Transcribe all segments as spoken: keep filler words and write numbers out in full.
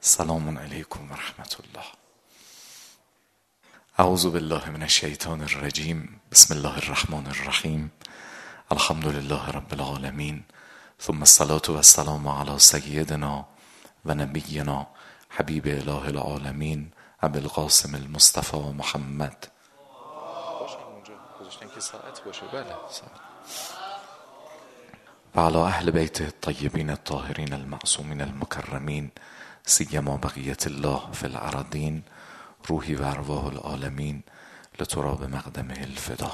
سلام علیکم و رحمت الله. اعوذ بالله من الشیطان الرجیم. بسم الله الرحمن الرحیم. الحمد لله رب العالمین، ثم الصلاة و السلام علی سیدنا و نبینا حبیب اله العالمین ابی القاسم المصطفى محمد. و علی اهل بیت الطیبین الطاهرین المعصومین المکرمین، سیما بقیت الله فی الارضین، روحی و ارواح العالمین لتراب مقدمه الفدا.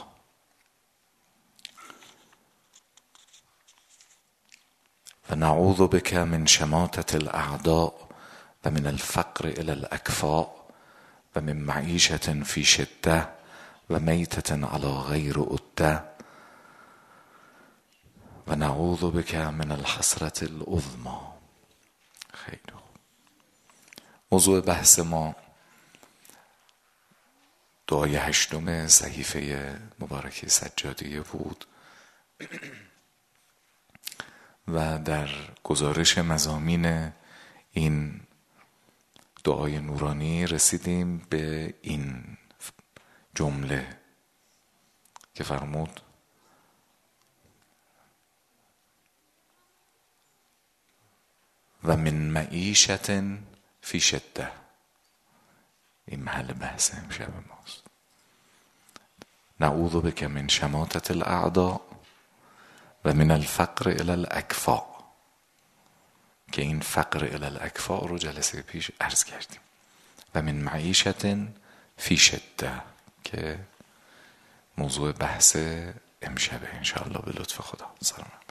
و نعوذ بک من شماتة الاعداء و من الفقر الى الاکفاء و من معیشة فی شده و میتة علی غیر عده و نعوذ بک من الحسرة العظمی. خیلی خوب. موضوع بحث ما دعای هشتم صحیفه مبارکه سجادیه بود و در گزارش مضامین این دعای نورانی رسیدیم به این جمله که فرمود و من معیشت فی شده. این محل بحث امشب ماست. نعوذ بک من شماتة الاعداء و من الفقر الی الاکفاء، که این فقر الی الاکفاء رو جلسه پیش عرض کردیم. و من معیشت فی شده که موضوع بحث امشبه انشاءالله به لطف خدا. سلام علیکم.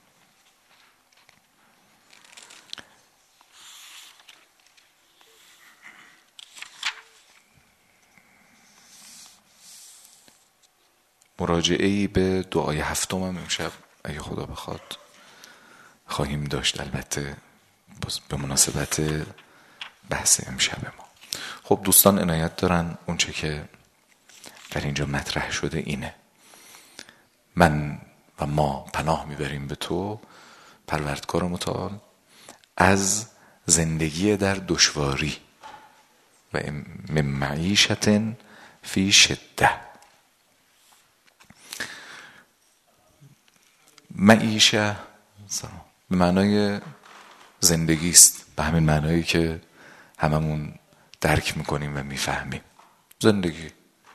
مراجعه‌ای به دعای هفتم هم امشب اگه خدا بخواد خواهیم داشت، البته به مناسبت بحث امشب ما. خب دوستان عنایت دارن، اون چه که در اینجا مطرح شده اینه: من و ما پناه میبریم به تو پروردگار متعال از زندگی در دشواری و من معیشت فی شده. معیشه به معنای زندگی است، به همین معنایی که هممون درک میکنیم و میفهمیم. زندگی.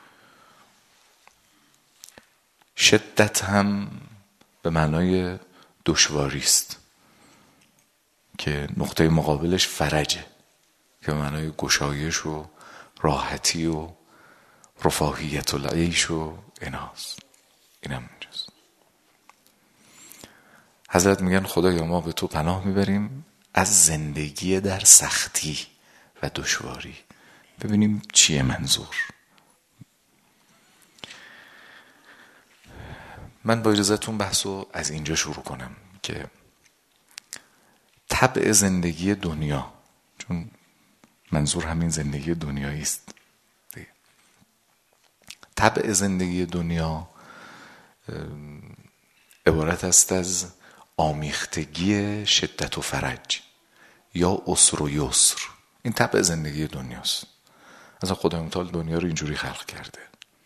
شدت هم به معنای دشواری است که نقطه مقابلش فرجه که به معنای گشایش و راحتی و رفاهیت العیش و ایناست. اینم اینجاست. حضرت میگن خدایا ما به تو پناه میبریم از زندگی در سختی و دشواری. ببینیم چیه منظور. من با اجازهتون بحثو از اینجا شروع کنم که طبع زندگی دنیا، چون منظور همین زندگی دنیایی است، طبع زندگی دنیا عبارت است از آمیختگی شدت و فرج یا عسر و یسر. این طبع زندگی دنیاست. اصلا خدای متعال دنیا رو اینجوری خلق کرده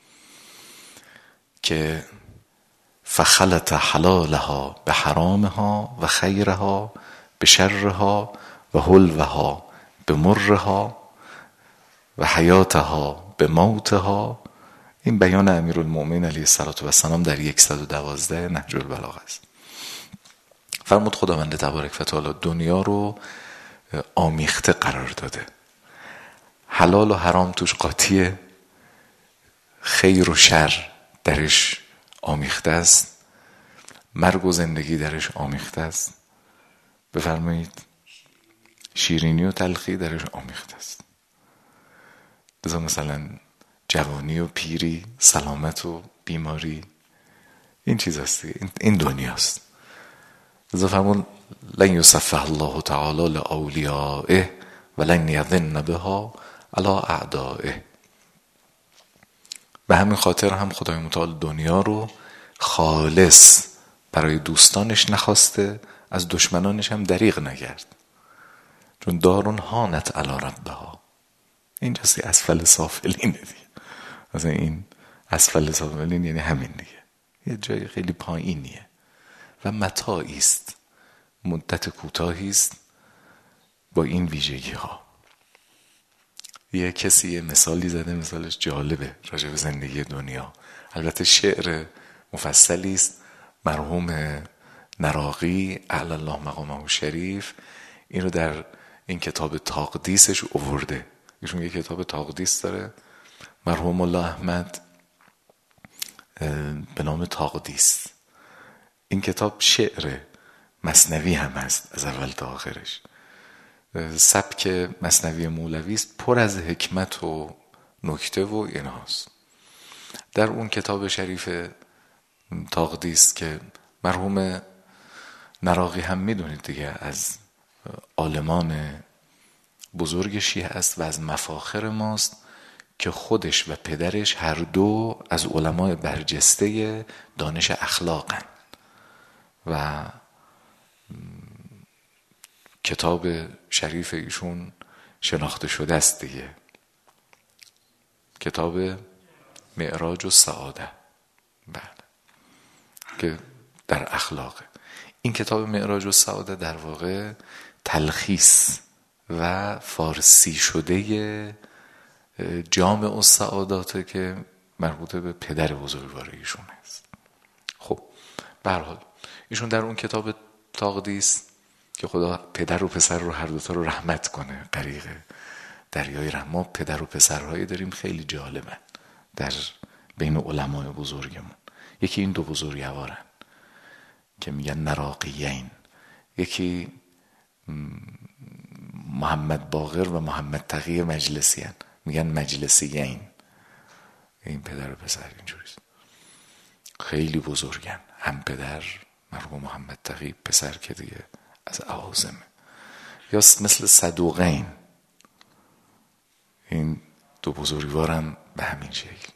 که فخلط حلالها به حرامها و خیرها به شرها و حلوها به مرها و حیاتها به موتها. این بیان امیرالمؤمنین علیه السلام در صد و دوازده نهج البلاغه است. فرمود خداوند تبارک و تعالی دنیا رو آمیخته قرار داده. حلال و حرام توش قاطیه، خیر و شر درش آمیخته است، مرگ و زندگی درش آمیخته است. بفرمایید شیرینی و تلخی درش آمیخته است. بذار مثلا جوانی و پیری، سلامت و بیماری، این چیز هست، این دنیاست. لذا فرمون لن یصفح الله تعالی لاولیائه و لن یظن بها علی اعدائه. به همین خاطر هم خدای متعال دنیا رو خالص برای دوستانش نخواسته، از دشمنانش هم دریغ نکرد. چون دارون هانت علی ربها، اینجاست که اسفل سافلینه دیگه. مثلا این اسفل سافلین یعنی همین دیگه، یه جای خیلی پایینیه و متاعی است، مدت کوتاهی است با این ویژگی ها. یه کسی یه مثالی زده، مثالش جالبه راجع به زندگی دنیا. البته شعر مفصلی است، مرحوم نراقی اعلی الله مقامه شریف این رو در این کتاب تقدیسش آورده. ایشون یه کتاب تقدیس داره مرحوم الله احمد به نام تقدیس. این کتاب شعر مثنوی هم هست از اول تا آخرش. سبک مثنوی مولوی است، پر از حکمت و نکته و ایناست. در اون کتاب شریف تقدیس که مرحوم نراقی هم میدونید دیگه، از عالمان بزرگ شیعه است و از مفاخر ماست که خودش و پدرش هر دو از علمای برجسته دانش اخلاقن و کتاب شریف ایشون شناخته شده است دیگه، کتاب معراج و سعاده، بله، که در اخلاقه. این کتاب معراج و سعاده در واقع تلخیص و فارسی شده جامع السعاداته که مربوط به پدر بزرگوار ایشون است. خب به هر حال ایشون در اون کتاب تقدیس که خدا پدر و پسر رو هر دوتا رو رحمت کنه، غریق دریای رحمت، ما پدر و پسرهایی داریم خیلی جالبن در بین علمای بزرگمون. یکی این دو بزرگوارن که میگن نراقیین، یکی محمد باقر و محمد تقی مجلسی هن. میگن مجلسیین. این پدر و پسر اینجوریست، خیلی بزرگن. هم پدر مرحوم محمد تقی، پسر که دیگه از اعاظمه. یا مثل صدوقین، این دو بزرگوارم به همین شکل.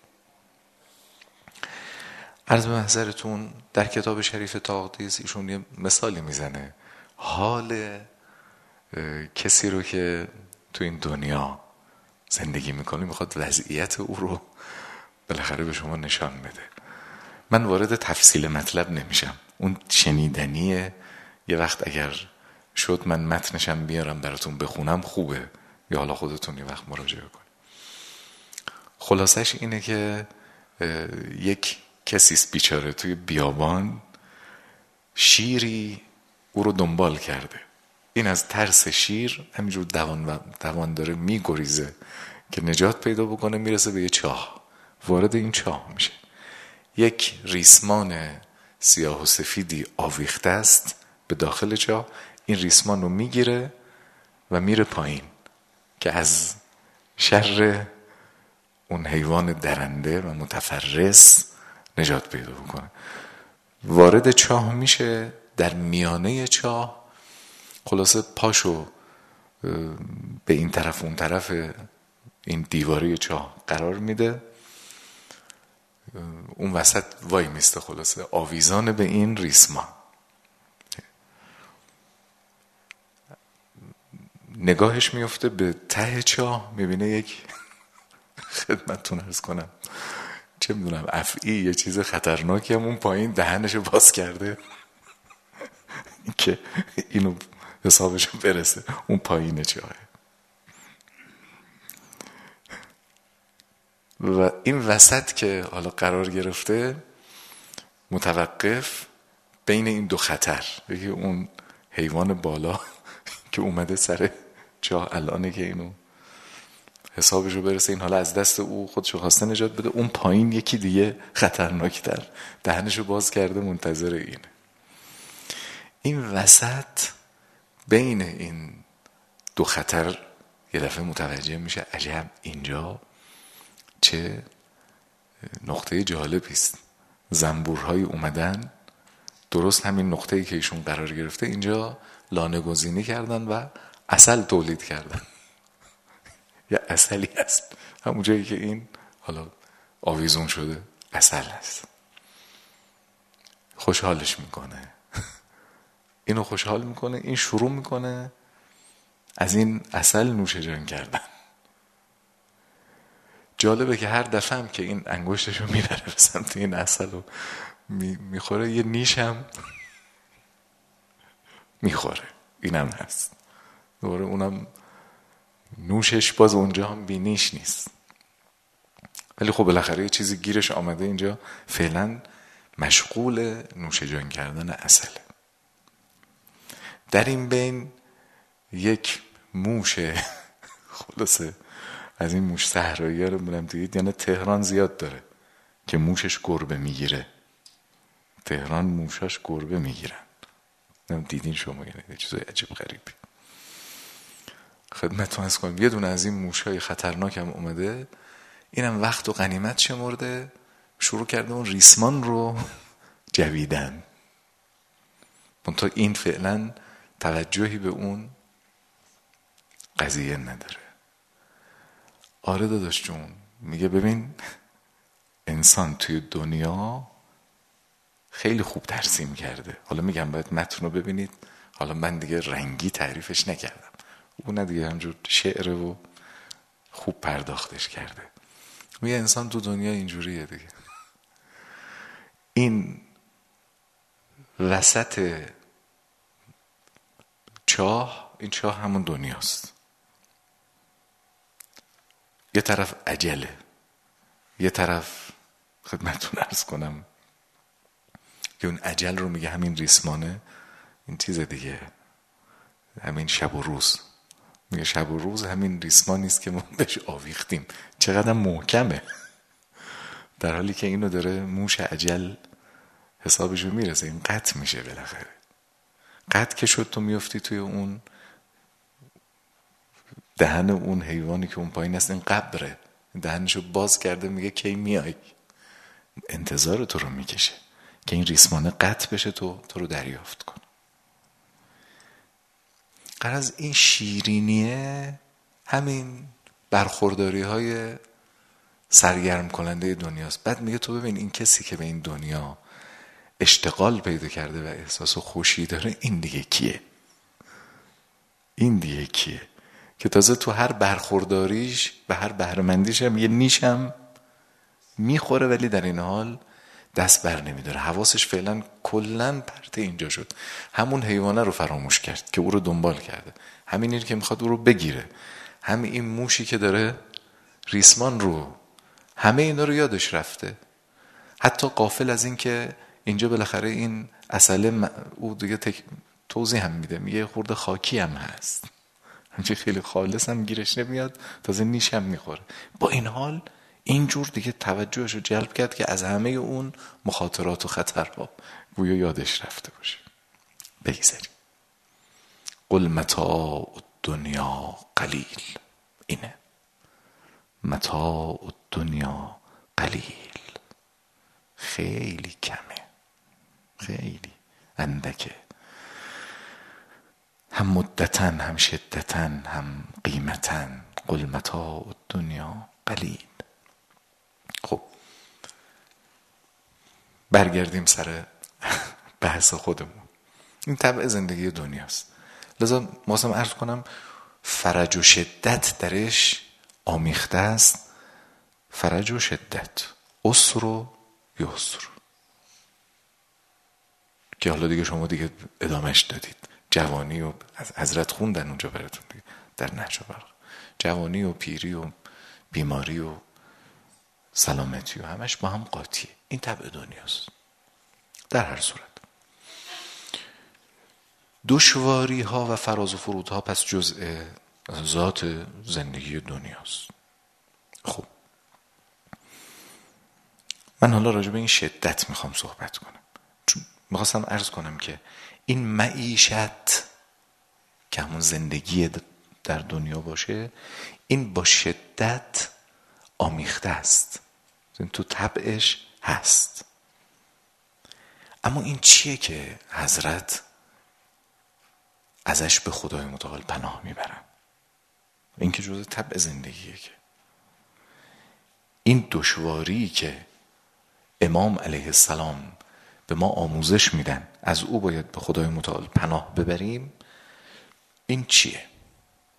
عرض به محضرتون در کتاب شریف تقدیس ایشون یه مثالی میزنه، حال کسی رو که تو این دنیا زندگی میکنه، میخواد وضعیت او رو بالاخره به شما نشان بده. من وارد تفصیل مطلب نمیشم، اون شنیدنیه. یه وقت اگر شد من متنشم بیارم براتون بخونم خوبه، یا حالا خودتون یه وقت مراجعه کنید. خلاصش اینه که یک کسیست بیچاره توی بیابان، شیری او رو دنبال کرده. این از ترس شیر همینجور دوان, دوان داره میگریزه که نجات پیدا بکنه. میرسه به یه چاه، وارد این چاه میشه. یک ریسمان سیاه و سفیدی آویخته است به داخل چاه. این ریسمان رو میگیره و میره پایین که از شر اون حیوان درنده و متفرس نجات پیدا بکنه. وارد چاه میشه، در میانه چاه خلاصه پاشو به این طرف اون طرف این دیواری چاه قرار میده، اون وسط وای میسته، خلاصه آویزان به این ریسمان. نگاهش میفته به ته چاه، میبینه یک خدمتتون عرض کنم چه میدونم افعی یه چیز خطرناکی هم اون پایین دهنشو باز کرده که اینو حسابشو برسه اون پایین چاهه. و این وسط که حالا قرار گرفته متوقف بین این دو خطر، یکی اون حیوان بالا که اومده سر چاه الانه که اینو حسابشو برسه، این حالا از دست او خودشو خواسته نجات بده، اون پایین یکی دیگه خطرناکتر دهنشو باز کرده منتظر اینه. این وسط بین این دو خطر یه دفعه متوجه میشه عجب اینجا چه نقطه جالبی است. زنبورهای اومدن درست همین نقطه‌ای که ایشون قرار گرفته اینجا لانه گزینی کردن و عسل تولید کردن. یا عسلی هست همون جایی که این حالا آویزون شده عسل هست. خوشحالش میکنه، اینو خوشحال میکنه. این شروع میکنه از این عسل نوش جان کردن. جالبه که هر دفعه هم که این انگشتشو میبره به سمت این عسل رو میخوره، یه نیش هم میخوره. اینم هست دوباره، اونم نوشش باز اونجا هم بی نیش نیست. ولی خب بالاخره یه چیزی گیرش آمده اینجا، فعلا مشغول نوش جان کردن عسله. در این بین یک موش خلاصه از این موش صحرایی ها رو بودم دیدید، یعنی تهران زیاد داره که موشش گربه میگیره. تهران موشاش گربه میگیرن، دیدین شما؟ یعنی چیزای عجیب غریبی. خدمتتون عرض کنم یه دونه از این موشای خطرناک هم اومده، اینم وقت و غنیمت شمرده، شروع کرده اون ریسمان رو جویدن. منتها این فعلا توجهی به اون قضیه نداره. آره داداش جون، میگه ببین انسان توی دنیا خیلی خوب ترسیم کرده. حالا میگم باید متن رو ببینید، حالا من دیگه رنگی تعریفش نکردم، اون دیگه همجور شعره و خوب پرداختش کرده. میگه انسان تو دنیا اینجوریه دیگه. این وسط چاه، این چاه همون دنیاست. یه طرف عجله، یه طرف خدمتتون عرض کنم که اون عجل رو میگه همین ریسمانه، این چیز دیگه همین شب و روز. میگه شب و روز همین ریسمانیست که ما بهش آویختیم، چقدر محکمه، در حالی که اینو داره موش عجل حسابشو میرسه، این قطع میشه بالاخره. قطع که شد تو میفتی توی اون دهن اون حیوانی که اون پایین هست، این قبره، دهنشو باز کرده میگه کی میای، انتظار تو رو میکشه که این ریسمانه قطع بشه، تو تو رو دریافت کن. غرض این شیرینیه همین برخورداری های سرگرم کننده دنیاست. بعد میگه تو ببین این کسی که به این دنیا اشتغال پیدا کرده و احساس خوشی داره، این دیگه کیه؟ این دیگه کیه که تازه تو هر برخورداریش و هر بهره‌مندیش هم یه نیشم میخوره، ولی در این حال دست بر نمیداره، حواسش فعلا کلن پرت اینجا شد. همون حیوانه رو فراموش کرد که او رو دنبال کرده، همین این که میخواد او رو بگیره، همین این موشی که داره ریسمان رو، همه اینا رو یادش رفته. حتی غافل از این که اینجا بالاخره این عسل او دیگه تک... توضیح هم میده، میگه خورده خاکی هم هست، همچه خیلی خالص هم گیرش نمیاد، تازه نیش هم میخوره. با این حال اینجور دیگه توجهش رو جلب کرد که از همه اون مخاطرات و خطرها گویا یادش رفته باشه. بگذاریم. قل متاع الدنیا قلیل، اینه متاع الدنیا قلیل، خیلی کمه، خیلی اندکه، هم مدتاً هم شدتاً هم قیمتاً. قل متاع الدنیا قلیل. خب برگردیم سر بحث خودمون. این طبع زندگی دنیاست، لذا مواسم عرض کنم فرج و شدت درش آمیخته است. فرج و شدت، عسر و یسر، که حالا دیگه شما دیگه ادامهش دادید. جوانی و از حضرت خوندن اونجا براتون دیگه در نهج البلاغه، جوانی و پیری و بیماری و سلامتی و همش با هم قاطیه. این طبع دنیاست. در هر صورت دشواری ها و فراز و فرود ها پس جزء ذات زندگی دنیاست. خب من حالا راجع به این شدت میخوام صحبت کنم، چون میخواستم عرض کنم که این معیشت که همون زندگی در دنیا باشه، این با شدت آمیخته است، تو طبعش هست. اما این چیه که حضرت ازش به خدای متعال پناه میبرن؟ این که جزء طبع زندگیه، که این دشواری که امام علیه السلام به ما آموزش میدن از او باید به خدای متعال پناه ببریم، این چیه؟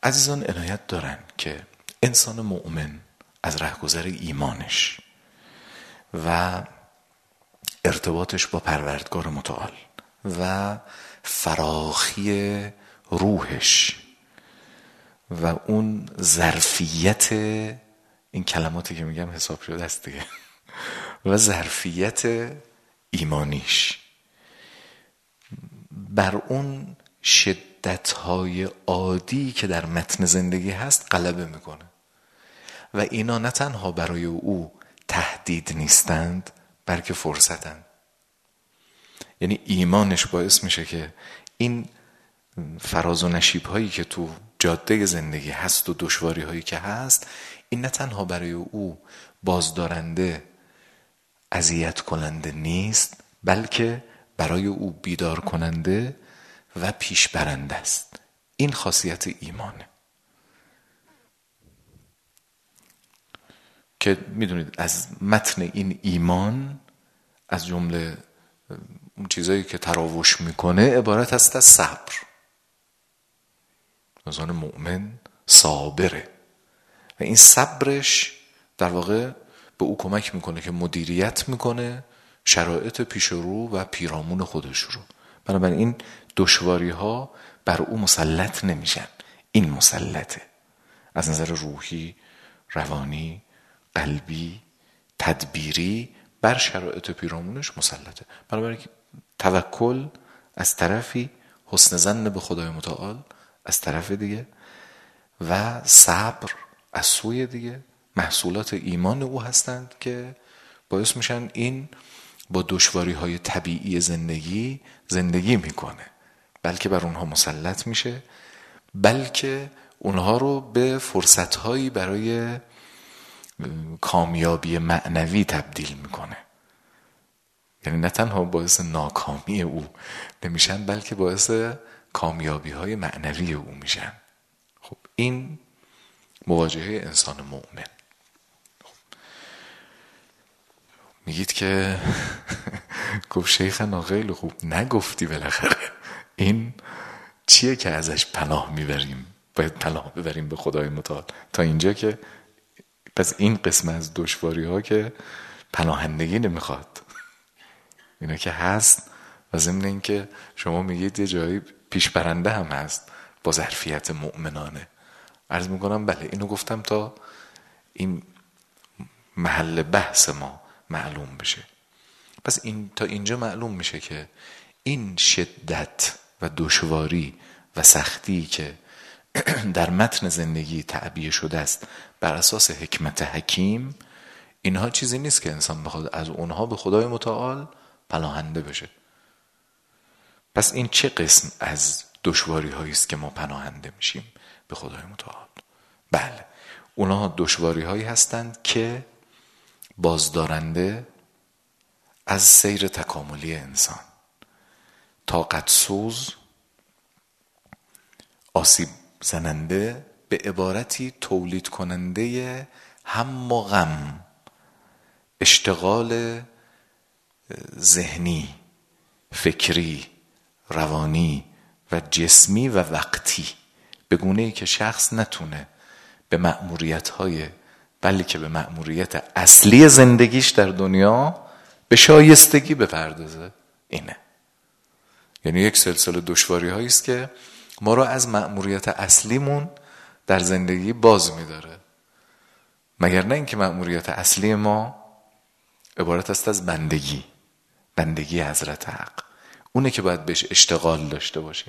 عزیزان عنایت دارن که انسان مؤمن از رهگذر ایمانش و ارتباطش با پروردگار متعال و فراخی روحش و اون ظرفیت، این کلماتی که میگم حساب شده است دیگه، و ظرفیت ایمانیش بر اون شدتهای عادی که در متن زندگی هست غلبه میکنه و اینا نه تنها برای او تهدید نیستند بلکه فرصتند. یعنی ایمانش باعث میشه که این فراز و نشیب هایی که تو جاده زندگی هست و دشواری هایی که هست، این نه تنها برای او بازدارنده، اذیت کننده نیست، بلکه برای او بیدار کننده و پیش برنده است. این خاصیت ایمانه که میدونید از متن این ایمان از جمله اون چیزایی که تراوش میکنه عبارت است از صبر. انسان مؤمن صابره و این صبرش در واقع به او کمک میکنه که مدیریت میکنه شرایط پیش رو و پیرامون خودش رو. بنابراین این دشواری ها بر او مسلط نمیشن، این مسلطه از نظر روحی، روانی، قلبی، تدبیری بر شرایط پیرامونش مسلطه. بنابراین توکل از طرفی، حسن ظن به خدای متعال از طرف دیگه و صبر از سوی دیگه محصولات ایمان او هستند که باعث میشن این با دشواری های طبیعی زندگی زندگی میکنه، بلکه بر اونها مسلط میشه، بلکه اونها رو به فرصتهایی برای کامیابی معنوی تبدیل میکنه. یعنی نه تنها باعث ناکامی او نمیشن بلکه باعث کامیابی های معنوی او میشن. خب این مواجهه انسان مؤمن. خب. میگید که گفت شیخنا خیلی خوب، نگفتی بالاخره این چیه که ازش پناه میبریم؟ باید پناه ببریم به خدای متعال. تا اینجا که پس این قسم از دشواری ها که پناهندگی نمیخواد، اینا که هست و ضمن این که شما میگید یه جایی پیش برنده هم هست با ظرفیت مؤمنانه. عرض میکنم بله، اینو گفتم تا این محل بحث ما معلوم بشه. پس این تا اینجا معلوم میشه که این شدت و دشواری و سختی که در متن زندگی تعبیه شده است بر اساس حکمت حکیم، اینها چیزی نیست که انسان بخواد از اونها به خدای متعال پناهنده بشه. پس این چه قسم از دشواری هایی است که ما پناهنده میشیم به خدای متعال؟ بله، اونها دشواری هایی هستند که بازدارنده از سیر تکاملی انسان، طاقت سوز، آسیب زننده، به عبارتی تولید کننده هم و غم، اشتغال ذهنی، فکری، روانی و جسمی و وقتی، به گونه‌ای که شخص نتونه به مأموریت‌های بلکه به مأموریت اصلی زندگیش در دنیا به شایستگی بپردازه. اینه یعنی یک سلسله دشواری هایی است که ما رو از مأموریت اصلیمون در زندگی باز می‌داره، مگر نه اینکه مأموریت اصلی ما عبارت است از بندگی، بندگی حضرت حق، اونه که باید بهش اشتغال داشته باشیم.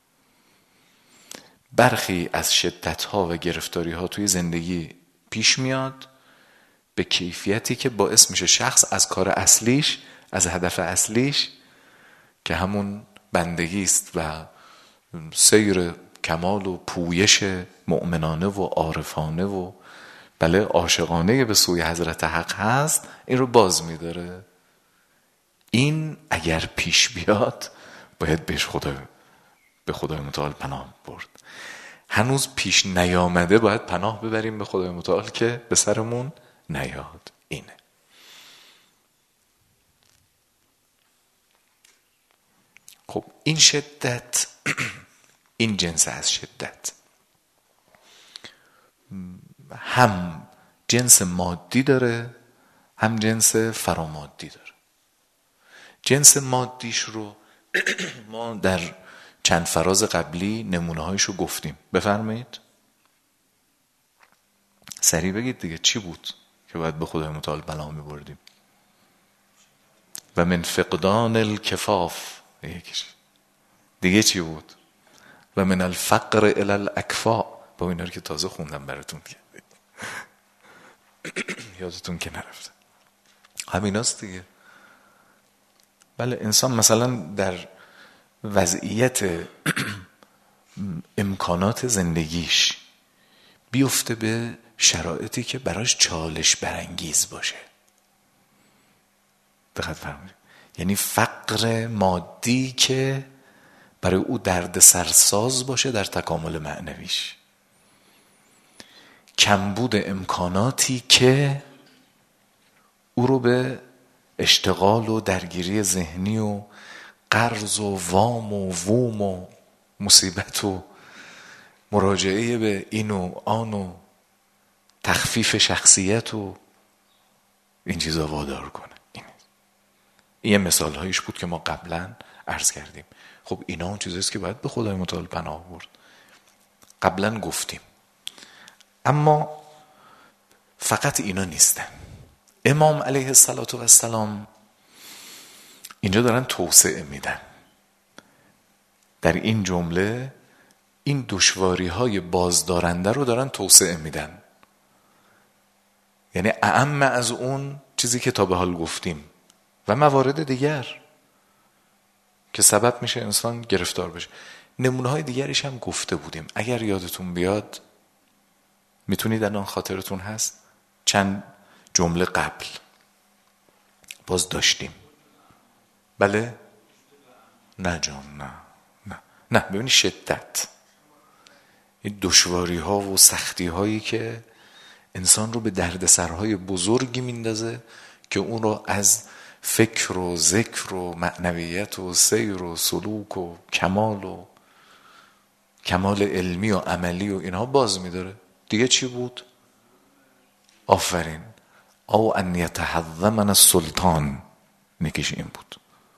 برخی از شدت‌ها و گرفتاری‌ها توی زندگی پیش میاد به کیفیتی که باعث میشه شخص از کار اصلیش، از هدف اصلیش که همون بندگی است و سیر کمال و پویش مؤمنانه و عارفانه و بله عاشقانه به سوی حضرت حق هست، این رو باز می‌داره. این اگر پیش بیاد باید بهش خدا به خدای متعال پناه برد. هنوز پیش نیامده باید پناه ببریم به خدای متعال که به سرمون نیاد. اینه. خب این شدت این جنس از شدت هم جنس مادی داره هم جنس فرامادی داره. جنس مادیش رو ما در چند فراز قبلی نمونه هایش رو گفتیم. بفرمایید سریع بگید دیگه چی بود که باید به خدای متعال بنا می بردیم؟ و من فقدان الکفاف یکیش دیگه چی بود؟ و من الفقر الی الاکفاء. با اینا رو که تازه خوندم براتون یادتون که نرفته. همیناست دیگه. بله انسان مثلا در وضعیت امکانات زندگیش بیفته به شرایطی که براش چالش برانگیز باشه. دقت فرمایید. یعنی فقر مادی که برای او درد سرساز باشه در تکامل معنویش، کمبود امکاناتی که او رو به اشتغال و درگیری ذهنی و قرض و وام و ووم و مصیبت و مراجعه به این و آن و تخفیف شخصیت و این چیزا وادار کنه. این یه مثال هایش بود که ما قبلا عرض کردیم. خب اینا اون چیزیست که باید به خدای متعال پناه برد. قبلا گفتیم. اما فقط اینا نیستن. امام علیه السلام اینجا دارن توسعه میدن. در این جمله این دشواری های بازدارنده رو دارن توسعه میدن. یعنی اعم از اون چیزی که تا به حال گفتیم و موارد دیگر که سبب میشه انسان گرفتار بشه. نمونه های دیگریش هم گفته بودیم. اگر یادتون بیاد میتونید الان خاطرتون هست چند جمله قبل باز داشتیم. بله؟ نه جان نه نه نه ببینید شدت این دشواری ها و سختی هایی که انسان رو به دردسرهای بزرگی میندازه که اون رو از فکر و ذکر و معنویت و سیر و سلوک و کمال و کمال علمی و عملی و اینها باز میداره. دیگه چی بود؟ آفرین. او ان یتحظمن السلطان نکیش این بود.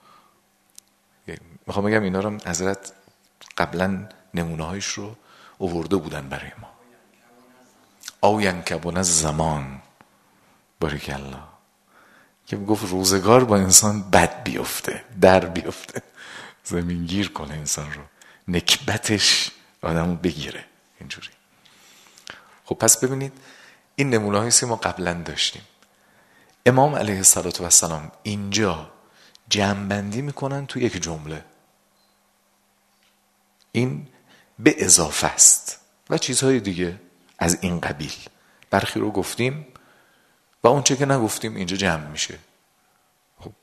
میخوام بگم اینا رو حضرت قبلا نمونه هایش رو آورده بودن برای ما. او ینکبون الزمان بارک الله که گفت روزگار با انسان بد بیفته در بیفته زمین گیر کنه انسان رو، نکبتش آدمو بگیره اینجوری. خب پس ببینید این نمونه هاییست که ما قبلا داشتیم. امام علیه السلام اینجا جمع‌بندی میکنن تو یک جمله. این به اضافه است و چیزهای دیگه از این قبیل. برخی رو گفتیم و اون چه که نگفتیم اینجا جمع میشه. خب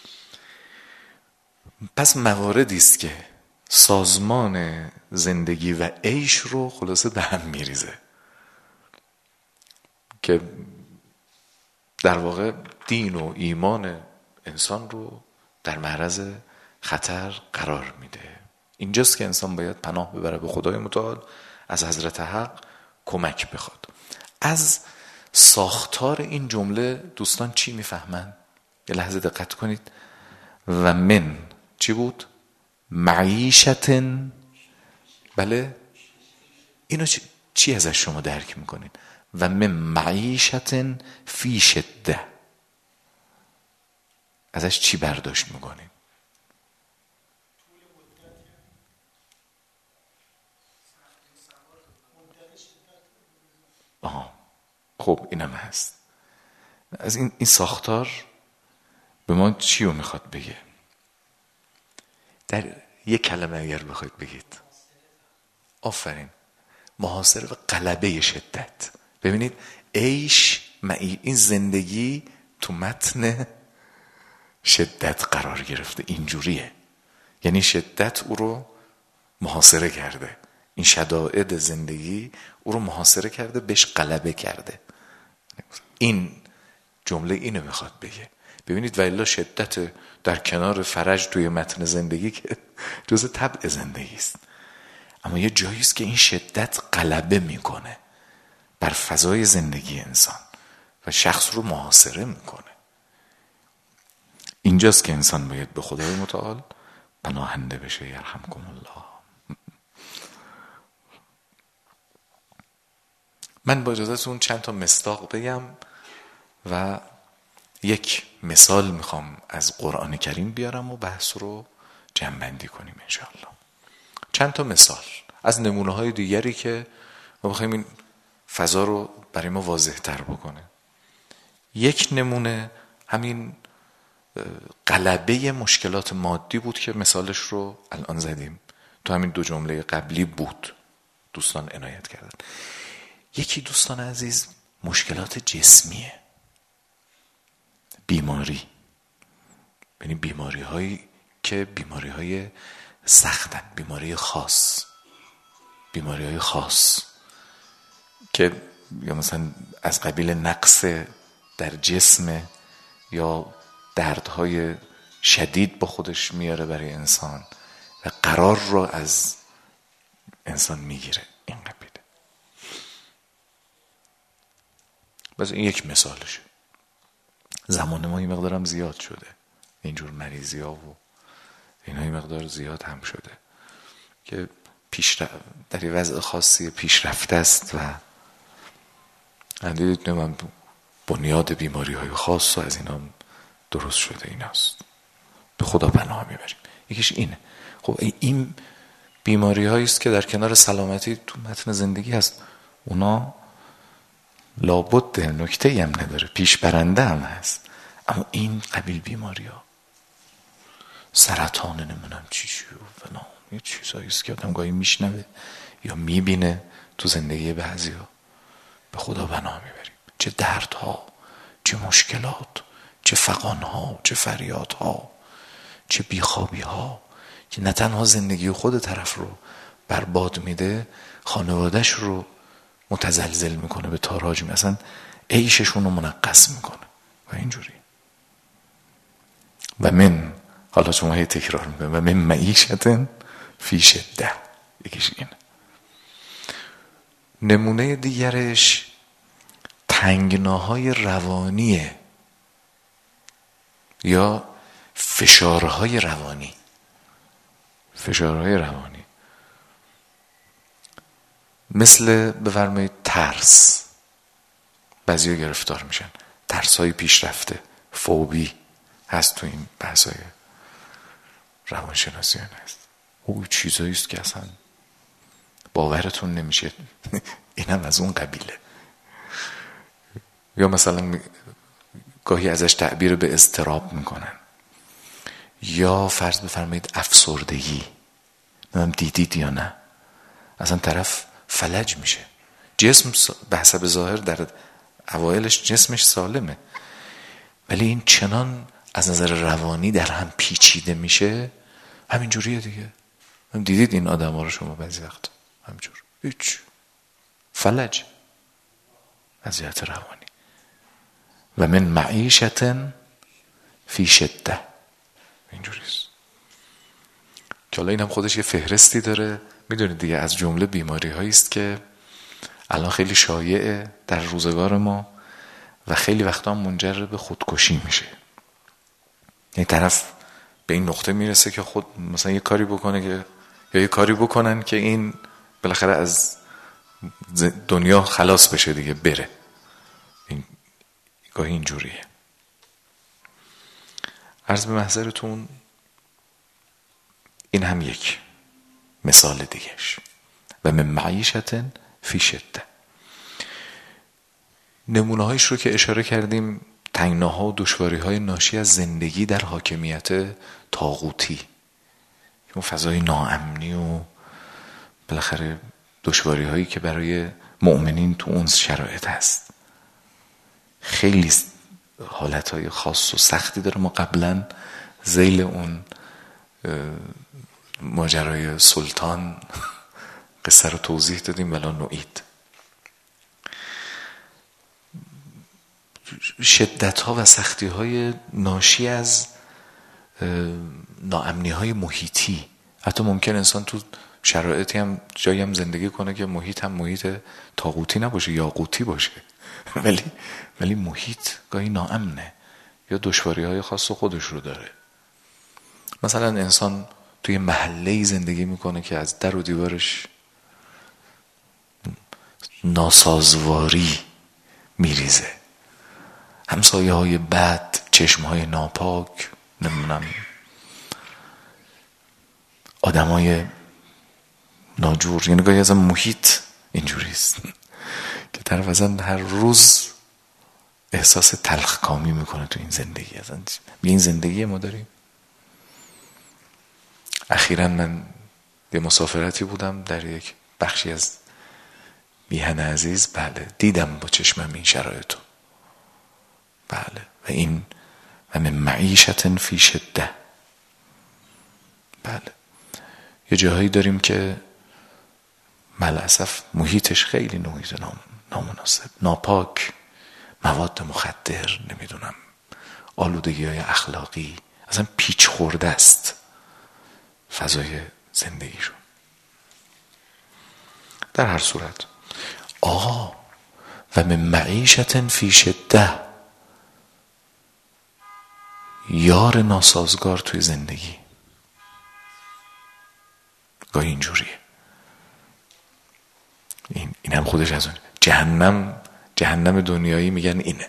پس مواردی است که سازمان زندگی و عیش رو خلاصه به هم میریزه که در واقع دین و ایمان انسان رو در معرض خطر قرار میده. اینجاست که انسان باید پناه ببره به خدای متعال، از حضرت حق کمک بخواد. از ساختار این جمله دوستان چی میفهمن؟ یه لحظه دقت کنید. و من چی بود؟ معیشتن. بله اینو چی, چی ازش شما درک میکنید؟ و من معیشتن فی شده ازش چی برداشت میکنید؟ آها خب اینم هست. از این, این ساختار به ما چی رو میخواد بگه؟ در یک کلمه اگر بخواید بگید. آفرین. محاصره و غلبه شدت. ببینید عیش معی این زندگی تو متن شدت قرار گرفته. اینجوریه. یعنی شدت او رو محاصره کرده. این شدائد زندگی او رو محاصره کرده، بهش غلبه کرده. این جمله اینو میخواد بگه. ببینید والا شدت در کنار فرج توی متن زندگی که جزء طبع زندگی است، اما یه جایی است که این شدت غلبه میکنه بر فضای زندگی انسان و شخص رو محاصره میکنه. اینجاست که انسان باید به خدای متعال پناهنده بشه. یرحمکم الله. من با اجازهتون چند تا مصداق بگم و یک مثال میخوام از قرآن کریم بیارم و بحث رو جمع‌بندی کنیم انشاءالله. چند تا مثال از نمونه های دیگری که ما بخوایم این فضا رو برای ما واضح تر بکنه. یک نمونه همین غلبه مشکلات مادی بود که مثالش رو الان زدیم، تو همین دو جمله قبلی بود، دوستان عنایت کردن. یکی دوستان عزیز مشکلات جسمیه، بیماری، یعنی بیماری هایی که بیماری های سختن، بیماری خاص، بیماری های خاص که یا مثلا از قبیل نقص در جسم یا دردهای شدید با خودش میاره برای انسان و قرار رو از انسان میگیره. این قبیله. بس این یک مثالشه. زمان ما این مقدارم زیاد شده، اینجور مریضی ها و اینها این مقدار زیاد هم شده که پیش در یه وضع خاصی پیشرفته است و اندیدید من بنیاد بیماری های خاص و از اینا درست شده. این است به خدا پناه میبریم. یکیش اینه. خب این بیماری هایی است که در کنار سلامتی تو متن زندگی هست، اونا لابد نکته‌ای هم نداره، پیش برنده هم هست. اما این قبیل بیماری ها، سرطان نمیدونم چی چی و فلان، یه چیزایی است که آدم گاهی میشنوه یا میبینه تو زندگی بعضی ها. به خدا پناه میبریم. چه دردها، چه مشکلات، چه فغانها، چه فریادها، چه بیخوابی ها که نه تنها زندگی خود طرف رو برباد میده، خانوادهش رو متزلزل میکنه، به تاراج میکنه، اصلا عیششون رو منقص میکنه و اینجوری. و من، حالا شما هی تکرار میکنه، و من معیشت فی شده. یکیش اینه. نمونه دیگرش تنگناهای روانیه یا فشارهای روانی. فشارهای روانی مثل بفرمایید ترس، بعضیا گرفتار میشن، ترس های پیشرفته، فوبی هست تو این بحث های روانشناسی هست. او چیزایی است که اصلا باورتون نمیشه. اینم از اون قبیله. یا مثلا گاهی ازش تعبیر به اضطراب میکنن. یا فرض بفرمایید افسردگی، نمیم دیدید یا نه، اصلا طرف فلج میشه. جسم به حسب ظاهر در اوایلش جسمش سالمه، ولی این چنان از نظر روانی در هم پیچیده میشه. همین جوریه دیگه. دیدید این آدم ها رو شما بعضی وقت همینجور هیچ فلج، وضعیت روانی. و من معیشت فی شده. اینجوریست که حالا این هم خودش یه فهرستی داره. میدونید دیگه از جمله بیماری هایی است که الان خیلی شایعه در روزگار ما و خیلی وقتا منجر به خودکشی میشه. یعنی طرف به این نقطه میرسه که خود مثلا یه کاری بکنه که یا یه کاری بکنن که این بالاخره از دنیا خلاص بشه دیگه، بره. این گاهی اینجوریه. عرض به محضرتون این هم یک مثال دیگهش. و من معیشت فی شده. نمونه هایش رو که اشاره کردیم، تنگناها و دشواری های ناشی از زندگی در حاکمیت طاغوتی، اون فضای ناامنی و بالاخره دشواری هایی که برای مؤمنین تو اون شرایط هست. خیلی حالت های خاص و سختی داره. ما قبلا ذیل اون ماجرای سلطان قصه رو توضیح دادیم، ولی نوعید. شدت ها و سختی های ناشی از ناامنی های محیطی. حتی ممکن انسان تو شرایطی هم جایی هم زندگی کنه که محیط هم محیط طاغوتی نباشه، یاقوتی باشه ولی ولی محیط گاهی ناامنه یا دشواری های خاص خودش رو داره. مثلا انسان توی محله‌ای زندگی میکنه که از در و دیوارش ناسازواری میریزه، همسایه های بد، چشم های ناپاک، نمیدونم آدم های ناجور، یعنی گاهی از محیط اینجوریست که طرف اصلا هر روز احساس تلخ کامی میکنه تو این زندگی. اصلا این زندگی ما داریم. اخیراً من یه مسافرتی بودم در یک بخشی از میهن عزیز، بله دیدم با چشمم این شرایطو، بله و این و من معیشت فی شده. بله یه جاهایی داریم که ملاسف محیطش خیلی محیط نامناسب، ناپاک، مواد مخدر، نمیدونم آلودگی های اخلاقی، اصلا پیچ خورده است فضای زندگیشون. در هر صورت آقا و من معیشت فی شده، یار ناسازگار توی زندگی گاهی اینجوریه. این این هم خودش از اون جهنم جهنم دنیایی میگن اینه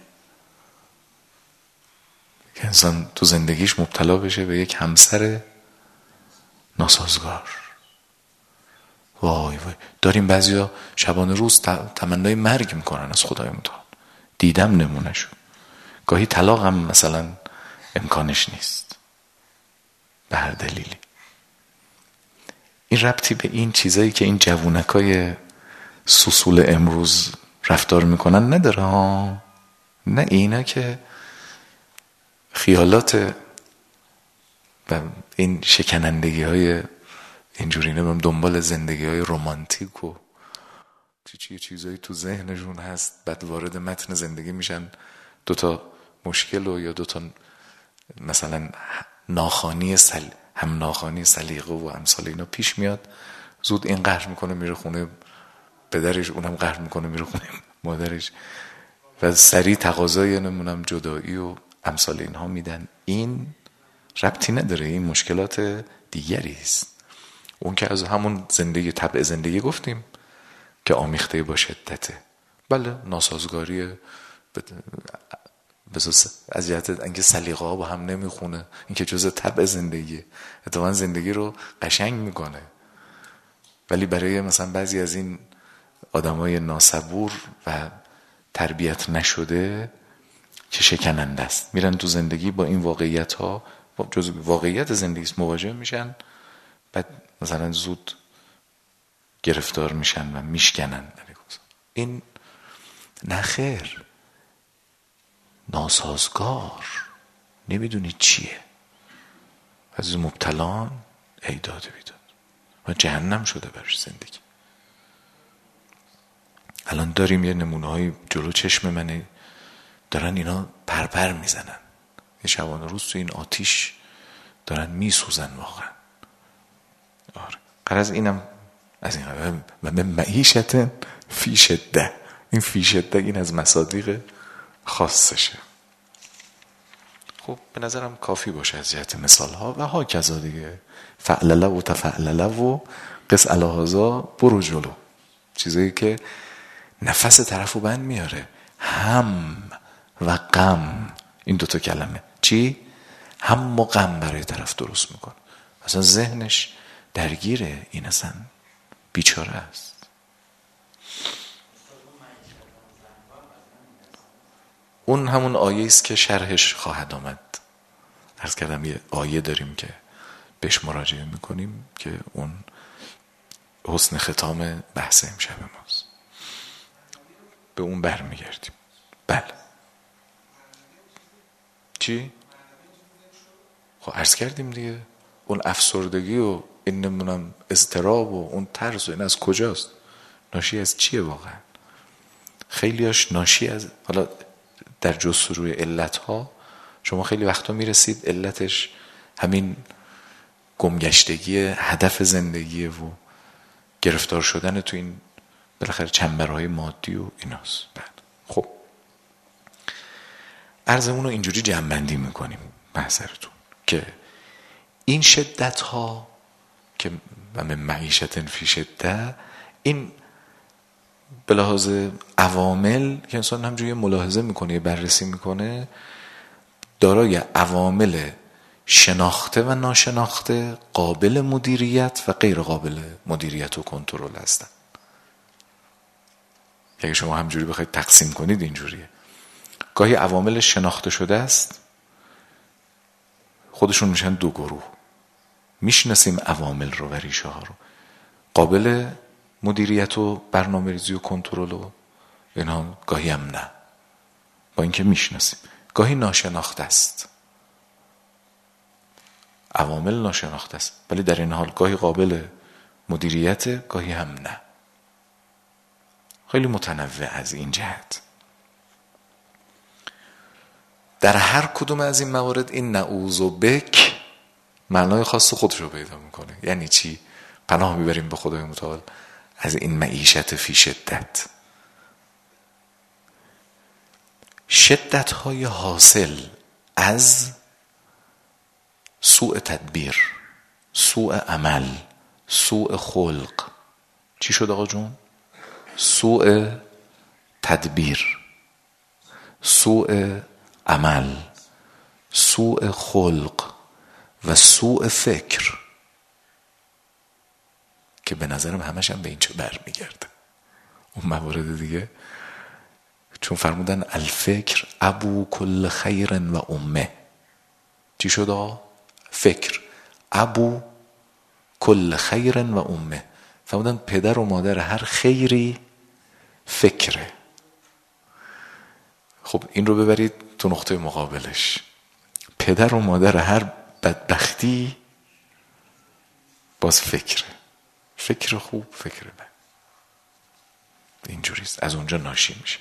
که انسان تو زندگیش مبتلا بشه به یک همسر ناسازگار. وای وای داریم بعضیا شبانه روز تمنای مرگ میکنن از خدای متعال، دیدم نمونهشو. گاهی طلاق هم مثلا امکانش نیست به هر دلیلی. این ربطی به این چیزایی که این جوونکای سوسول امروز رفتار میکنن نداره ها. نه اینا که خیالات و این شکنندگی های اینجوری نمیم دنبال زندگی های رومانتیک و چی چی چیزایی تو ذهنشون هست، بعد وارد متن زندگی میشن، دوتا مشکل و یا دوتا مثلا ناخوانی سل... هم ناخوانی سلیقه و امثال اینا پیش میاد، زود این قهر میکنه میره خونه پدرش، اونم قهر میکنه میره خونه مادرش و سریع تقاضای نمونم جدایی و امثال اینها میدن. این ربطی نداره، این مشکلات دیگری است. اون که از همون زندگی طبع زندگی گفتیم که آمیخته با شدته، بله ناسازگاری بساس از جهت اینکه سلیقه ها با هم نمیخونه، این که جزء طبع زندگی اتفاقا زندگی رو قشنگ میکنه. ولی برای مثلا بعضی از این آدمای ناصبور و تربیت نشده که شکننده است، میرن تو زندگی با این واقعیت ها، با جزء واقعیت زندگی مواجه میشن، بعد مثلا زود گرفتار میشن و میشکنن. این نخیر، ناسازگار، نمیدونی چیه، از مبتلان ای داده بیداد و جهنم شده برش زندگی. الان داریم یه نمونه های جلو چشم منه دارن اینا پرپر میزنن، یه شبانه روز تو این آتیش دارن میسوزن واقعا. آره غرض اینم از این و من معیشت فی شده، این فی شده این از مصادیق خاصشه. خب به نظرم کافی باشه از جهت مثال ها و ها کذا دیگه. فعلله و تفعلله و قس الهازا برو جلو، چیزایی که نفس طرفو بند میاره. هم و غم، این دوتا کلمه چی؟ هم و غم برای طرف درست میکنه، اصلا ذهنش درگیره، این اصلا بیچاره است. اون همون آیه است که شرحش خواهد آمد. عرض کردم یه آیه داریم که بهش مراجعه میکنیم که اون حسن ختام بحث امشب ماست، به اون برمیگردیم. بله چی؟ خب عرض کردیم دیگه، اون افسردگی و این نمونم اضطراب و اون ترس و این از کجاست؟ ناشی از چیه واقعا؟ خیلیاش ناشی از، حالا در جستجوی علت ها شما خیلی وقتا میرسید علتش همین گمگشتگی هدف زندگیه و گرفتار شدن تو این بالاخره چنبرهای مادی و ایناست. خب عرضمون رو اینجوری جمع‌بندی میکنیم محضرتون که این شدت ها که و من معیشت فی شده، این به لحاظ عوامل که انسان همجوری ملاحظه میکنه بررسی میکنه، دارای عوامل شناخته و ناشناخته، قابل مدیریت و غیر قابل مدیریت و کنترل هستن. اگه شما همجوری بخواید تقسیم کنید اینجوریه. گاهی عوامل شناخته شده است، خودشون میشن دو گروه، میشناسیم عوامل رو و ریشه ها رو، قابل مدیریت و برنامه ریزی و کنترل و اینها گاهی هم نه، با اینکه میشناسیم. گاهی ناشناخته است، عوامل ناشناخته است، ولی در این حال گاهی قابل مدیریت، گاهی هم نه. خیلی متنوع از این جهت. در هر کدوم از این موارد این نعوذ بک معنای خاص خودش رو پیدا میکنه. یعنی چی؟ پناه میبریم به خدای متعال از این معیشت فی شدت. شدت های حاصل از سوء تدبیر، سوء عمل، سوء خلق. چی شد آقا جون؟ سوء تدبیر، سوء عمل، سوء خلق و سوء فکر، که به نظرم همش هم به این چه بر میگرده. اون موارد دیگه چون فرمودن الفکر ابو کل خیر و امه. چی شد آقا؟ فکر ابو کل خیر و امه. فرمودن پدر و مادر هر خیری فکره. خب این رو ببرید تو نقطه مقابلش، پدر و مادر هر بدبختی باز فکره. فکر خوب، فکر بد، اینجوریست، از اونجا ناشی میشه.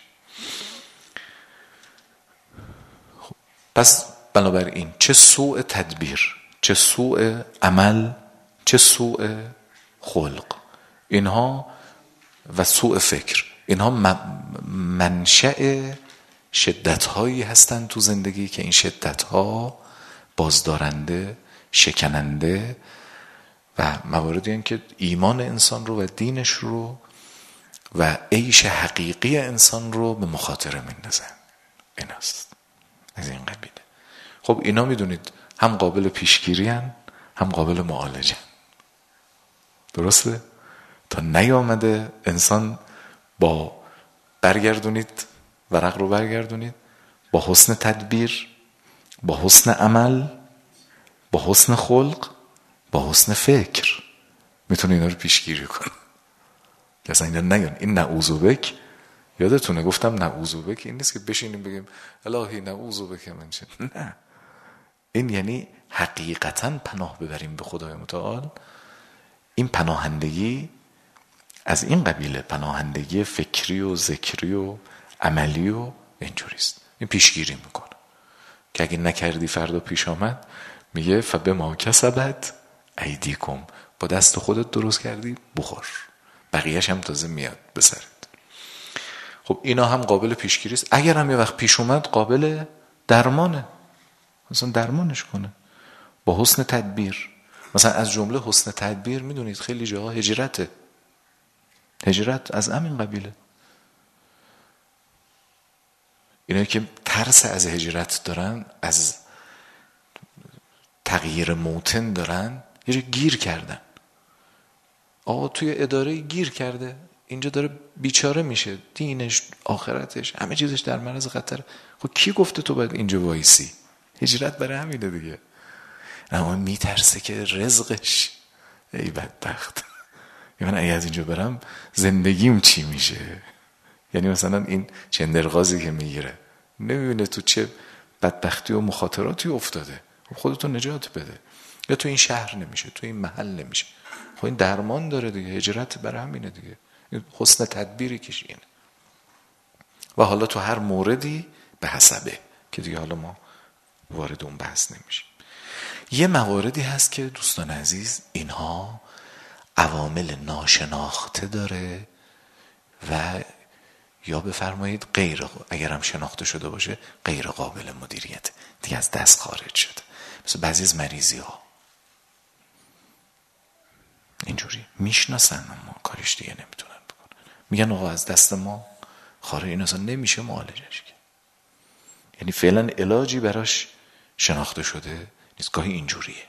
خب پس بنابراین چه سوء تدبیر، چه سوء عمل، چه سوء خلق، اینها و سوء فکر، اینها منشأ شدت هایی هستند تو زندگی که این شدت ها بازدارنده، شکننده و مواردی هستند که ایمان انسان رو و دینش رو و عیش حقیقی انسان رو به مخاطره میندازن. این است از این قبیله. خب اینا میدونید هم قابل پیشگیری هن، هم قابل معالجه. درسته؟ تا نیامده انسان با برگردونید ورق رو برگردونید، با حسن تدبیر، با حسن عمل، با حسن خلق، با حسن فکر میتونه اینا رو پیشگیری کنه. که اصلا اینا نگن این نعوذ بک. یادتونه گفتم نعوذ بک این نیست که بشینیم بگیم الهی نعوذ بک من چه. نه، این یعنی حقیقتا پناه ببریم به خدای متعال. این پناهندگی از این قبیله، پناهندگی فکری و ذکری و عملی و اینجوریست. این پیشگیری میکنه که اگه نکردی فردا پیش آمد، میگه فبما کسبت ایدیکم، با دست خودت درست کردی بخور، بقیهش هم تازه میاد به سرت. خب اینا هم قابل پیشگیری است. اگر هم یه وقت پیش اومد قابل درمانه، مثلا درمانش کنه با حسن تدبیر. مثلا از جمله حسن تدبیر میدونید خیلی جاها هجرته. هجرت از همین قبیله. اینایی که ترس از هجرت دارن، از تغییر موطن دارن، یه جا گیر کردن. آقا توی اداره گیر کرده، اینجا داره بیچاره میشه، دینش، آخرتش، همه چیزش در معرض خطر. خب کی گفته تو باید اینجا وایسی؟ هجرت برای همینه دیگه. اما میترسه که رزقش، ای بدبخت، من اگه از اینجا برم زندگیم چی میشه؟ یعنی مثلا این چندرغازی که میگیره نمیبینه تو چه بدبختی و مخاطراتی افتاده، خب خودتو نجات بده. یا تو این شهر نمیشه، تو این محل نمیشه، خب این درمان داره دیگه. هجرت برای همینه دیگه. حسن تدبیری کش اینه. و حالا تو هر موردی به حسبه که دیگه حالا ما وارد اون بحث نمیشیم. یه مواردی هست که دوستان عزیز اینها عوامل ناشناخته داره و یا بفرمایید غیر، اگر هم شناخته شده باشه غیر قابل مدیریت، دیگه از دست خارج شده. مثل بعضی از مریضی ها اینجوری میشناسن اما کارش دیگه نمیتونن بکنن، میگن آقا از دست ما خارج، این اصلا نمیشه معالجش کرد. یعنی فعلا علاجی براش شناخته شده نیست. گاهی اینجوریه.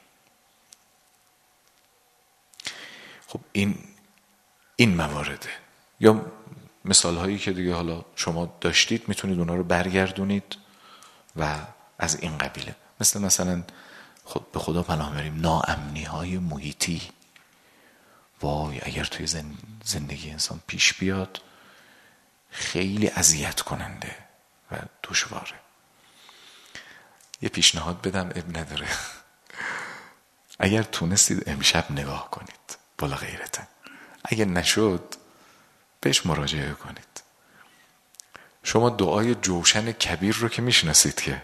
خب این این موارده. یا مثال هایی که دیگه حالا شما داشتید میتونید اونا رو برگردونید و از این قبیله. مثل مثلا خب به خدا پناه بریم ناامنی های محیطی، وای اگر توی زندگی انسان پیش بیاد خیلی اذیت کننده و دشواره. یه پیشنهاد بدم، اب نداره اگر تونستید امشب نگاه کنید بالا غیرتن، اگر نشد بهش مراجعه کنید. شما دعای جوشن کبیر رو که میشناسید که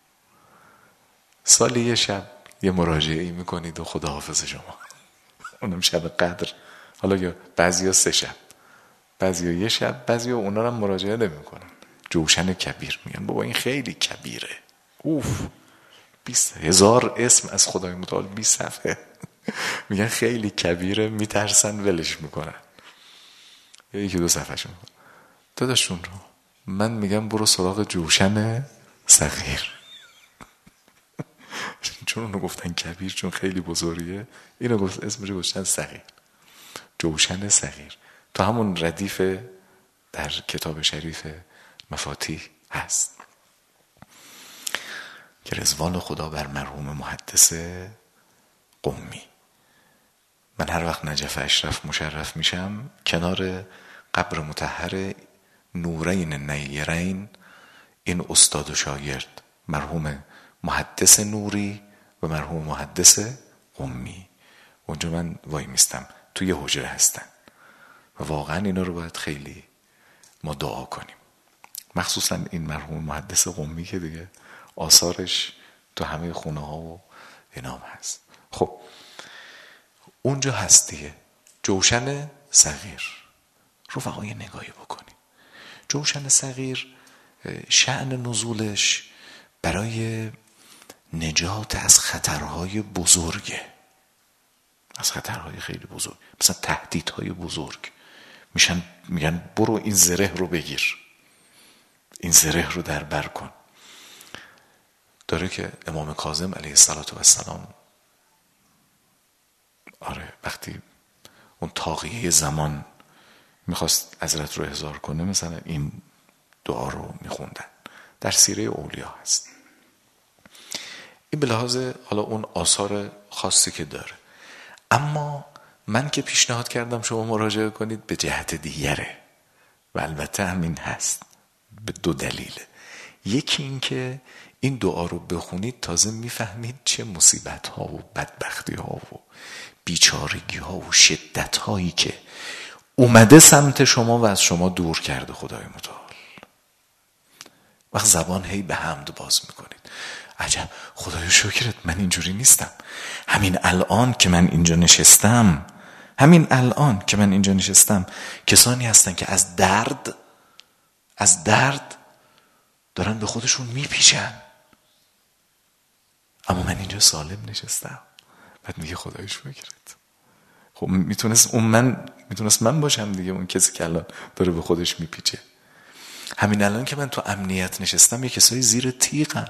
سالی یه شب یه مراجعه میکنید و خداحافظ شما. اونم شب قدر، حالا یا بعضیا سه شب، بعضیا یه شب، بعضیا اونا رو مراجعه نمیکنن. جوشن کبیر میگن بابا این خیلی کبیره، اوف بیست هزار اسم از خدای متعال بیست صفحه میگن خیلی کبیره، میترسن ولش میکنن، یا یکی دو صفحه شون داداشون رو. من میگم برو سراغ جوشن صغیر چون اونو گفتن کبیر چون خیلی بزرگه، اینو گفت اسمش گفتن صغیر. جوشن صغیر تو همون ردیف در کتاب شریف مفاتیح هست که رضوان خدا بر مرحوم محدث قمی. من هر وقت نجف اشرف مشرف میشم کنار قبر مطهر نورین نیرین، این استاد و شاگرد مرحوم محدث نوری و مرحوم محدث قمی، اونجا من وای میستم، توی حجره هستن و واقعا اینا رو باید خیلی ما دعا کنیم. مخصوصا این مرحوم محدث قمی که دیگه آثارش تو همه خونه ها و اینام هست. خب اونجا هست دیگه جوشن صغیر. رفقا یه نگاهی بکنیم. جوشن صغیر شأن نزولش برای نجات از خطرهای بزرگه، از خطرهای خیلی بزرگ، مثلا تهدیدهای بزرگ. میشن میگن برو این زره رو بگیر، این زره رو در بر کن. داره که امام کاظم علیه السلام آره وقتی اون طاغیه زمان میخواست حضرت رو احضار کنه مثلا این دعا رو میخوندن، در سیره اولیا هست. این به لحاظ حالا اون آثار خاصی که داره. اما من که پیشنهاد کردم شما مراجعه کنید به جهت دیگره و البته همین هست به دو دلیله. یکی این که این دعا رو بخونید تازه میفهمید چه مصیبت ها و بدبختی ها و بیچارگی ها و شدت هایی که اومده سمت شما و از شما دور کرده خدای متعال. وقت زبان هی به حمد باز میکنید، عجب خدایا شکرت من اینجوری نیستم، همین الان که من اینجا نشستم، همین الان که من اینجا نشستم کسانی هستن که از درد از درد دارن به خودشون میپیچن، اما من اینجا سالم نشستم. بعد میگه خدای شکرت. خب میتونست اون من میتونست من باشم دیگه، اون کسی که الان داره به خودش میپیچه. همین الان که من تو امنیت نشستم یه کسایی زیر تیغن،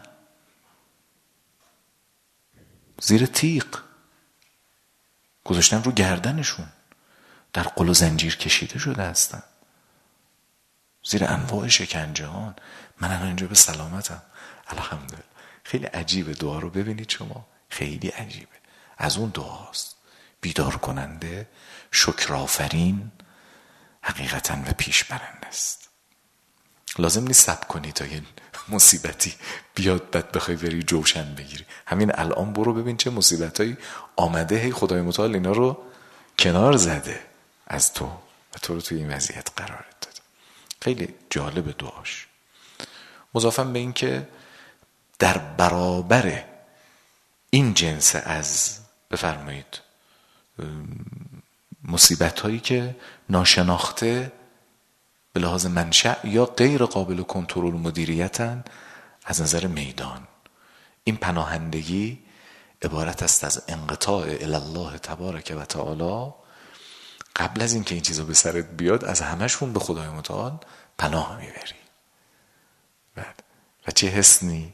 زیر تیغ گذاشتن رو گردنشون، در قل و زنجیر کشیده شده هستن، زیر انواع شکنجه ها. من الان اینجا به سلامتم الحمدلله. خیلی عجیبه دعا رو ببینید شما، خیلی عجیبه. از اون دعاست بیدار کننده، شکرآفرین، حقیقتا و پیش برنده است. لازم نیست صبر کنی تا یه مصیبتی بیاد بعد بخوای بری جوشن بگیری. همین الان برو ببین چه مصیبتایی آمده، هی خدای متعال اینا رو کنار زده از تو و تو رو توی این وضعیت قرار داده. خیلی جالب دعاش. مضافاً به این که در برابر این جنس از بفرمایید مصیبت هایی که ناشناخته به لحاظ منشأ یا غیر قابل کنترل و مدیریتن از نظر میدان. این پناهندگی عبارت است از انقطاع الی الله تبارک و تعالی. قبل از اینکه این چیزا به سرت بیاد از همشون به خدای متعال پناه میبری. بعد و چه حسنی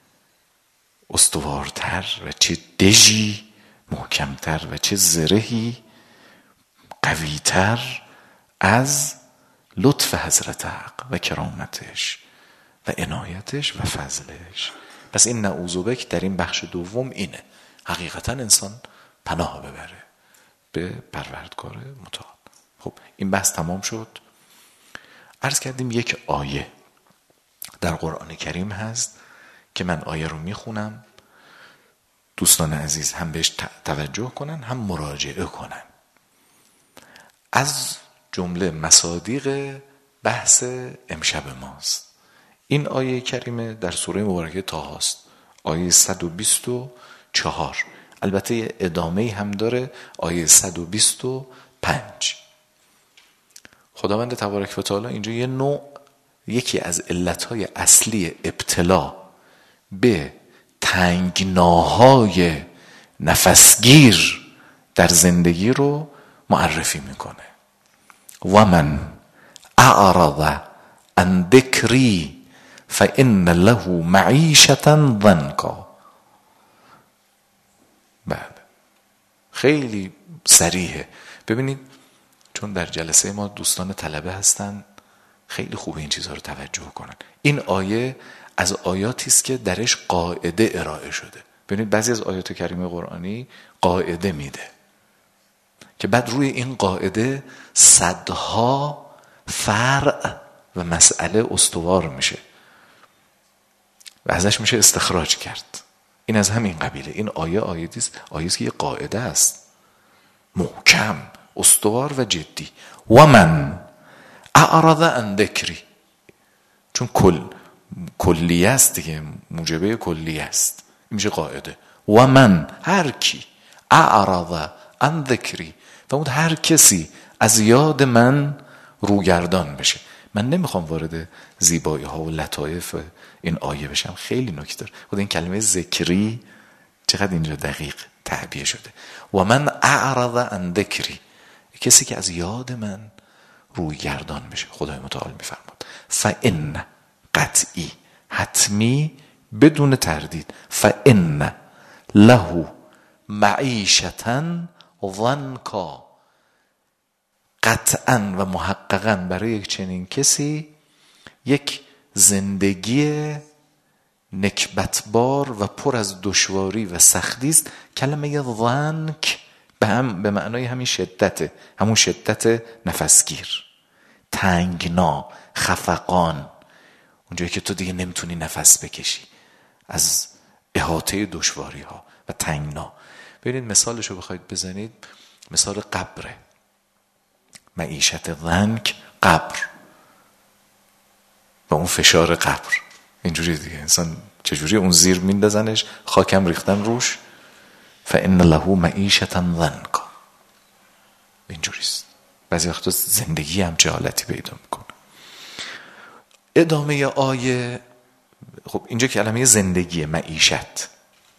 استوارتر و چه دژی محکمتر و چه زرهی قویتر از لطف حضرت حق و کرامتش و عنایتش و فضلش. پس این نعوذ در این بخش دوم اینه، حقیقتا انسان پناه ببره به پروردگار متعال. خب این بحث تمام شد. عرض کردیم یک آیه در قرآن کریم هست که من آیه رو میخونم، دوستان عزیز هم بهش توجه کنن هم مراجعه کنن. از جمله مصادیق بحث امشب ماست. این آیه کریمه در سوره مبارکه طه است، آیه صد و بیست و چهار. البته ادامه هم داره، آیه صد و بیست و پنج. خداوند تبارک و تعالی اینجا یه نوع، یکی از علتهای اصلی ابتلا به تنگناهای نفسگیر در زندگی رو معرفی میکنه. و من اعرض عن ذکری فان له معیشة ضنکا. بعد خیلی صریحه. ببینید چون در جلسه ما دوستان طلبه هستن خیلی خوبه این چیزها رو توجه کنن. این آیه از آیاتی است که درش قاعده ارائه شده. ببینید بعضی از آیات کریمه قرآنی قاعده میده که بعد روی این قاعده صدها فرع و مسئله استوار میشه و ازش میشه استخراج کرد. این از همین قبیله. این آیه آیاتی است، آیه است که یه قاعده است محکم، استوار و جدی. و من اعرض عن ذکری، چون کل کلیه است دیگه، موجبه کلیه است، این میشه قاعده. و من، هر کی، اعرض عن ذکری، فرمود هر کسی از یاد من روگردان بشه. من نمیخوام وارد زیبایی ها و لطایف این آیه بشم، خیلی نکته داره. خود این کلمه ذکری چقدر اینجا دقیق تعبیه شده. و من اعرض عن ذکری، کسی که از یاد من روگردان بشه. خدای متعال میفرماد فان، قطعی، حتمی، بدون تردید، فان له معیشة ضنکا، قطعا و محققا برای یک چنین کسی یک زندگی نکبتبار و پر از دشواری و سختی است. کلمه ضنک به هم به معنای همین شدته، همون شدت نفسگیر، تنگنا، خفقان، اونجایی که تو دیگه نمیتونی نفس بکشی از احاطه دشواری ها و تنگنا. ببینید مثالشو بخواید بزنید، مثال قبره. معیشت ضنک، قبر و اون فشار قبر. اینجوری دیگه انسان چجوری اون زیر میندازنش، خاکم ریختن روش. فان له معیشة ضنکا، اینجوریست. بعضی وقتا زندگی هم چه حالتی پیدا میکنه. ادامه آیه، خب اینجا کلمه زندگی، معیشت.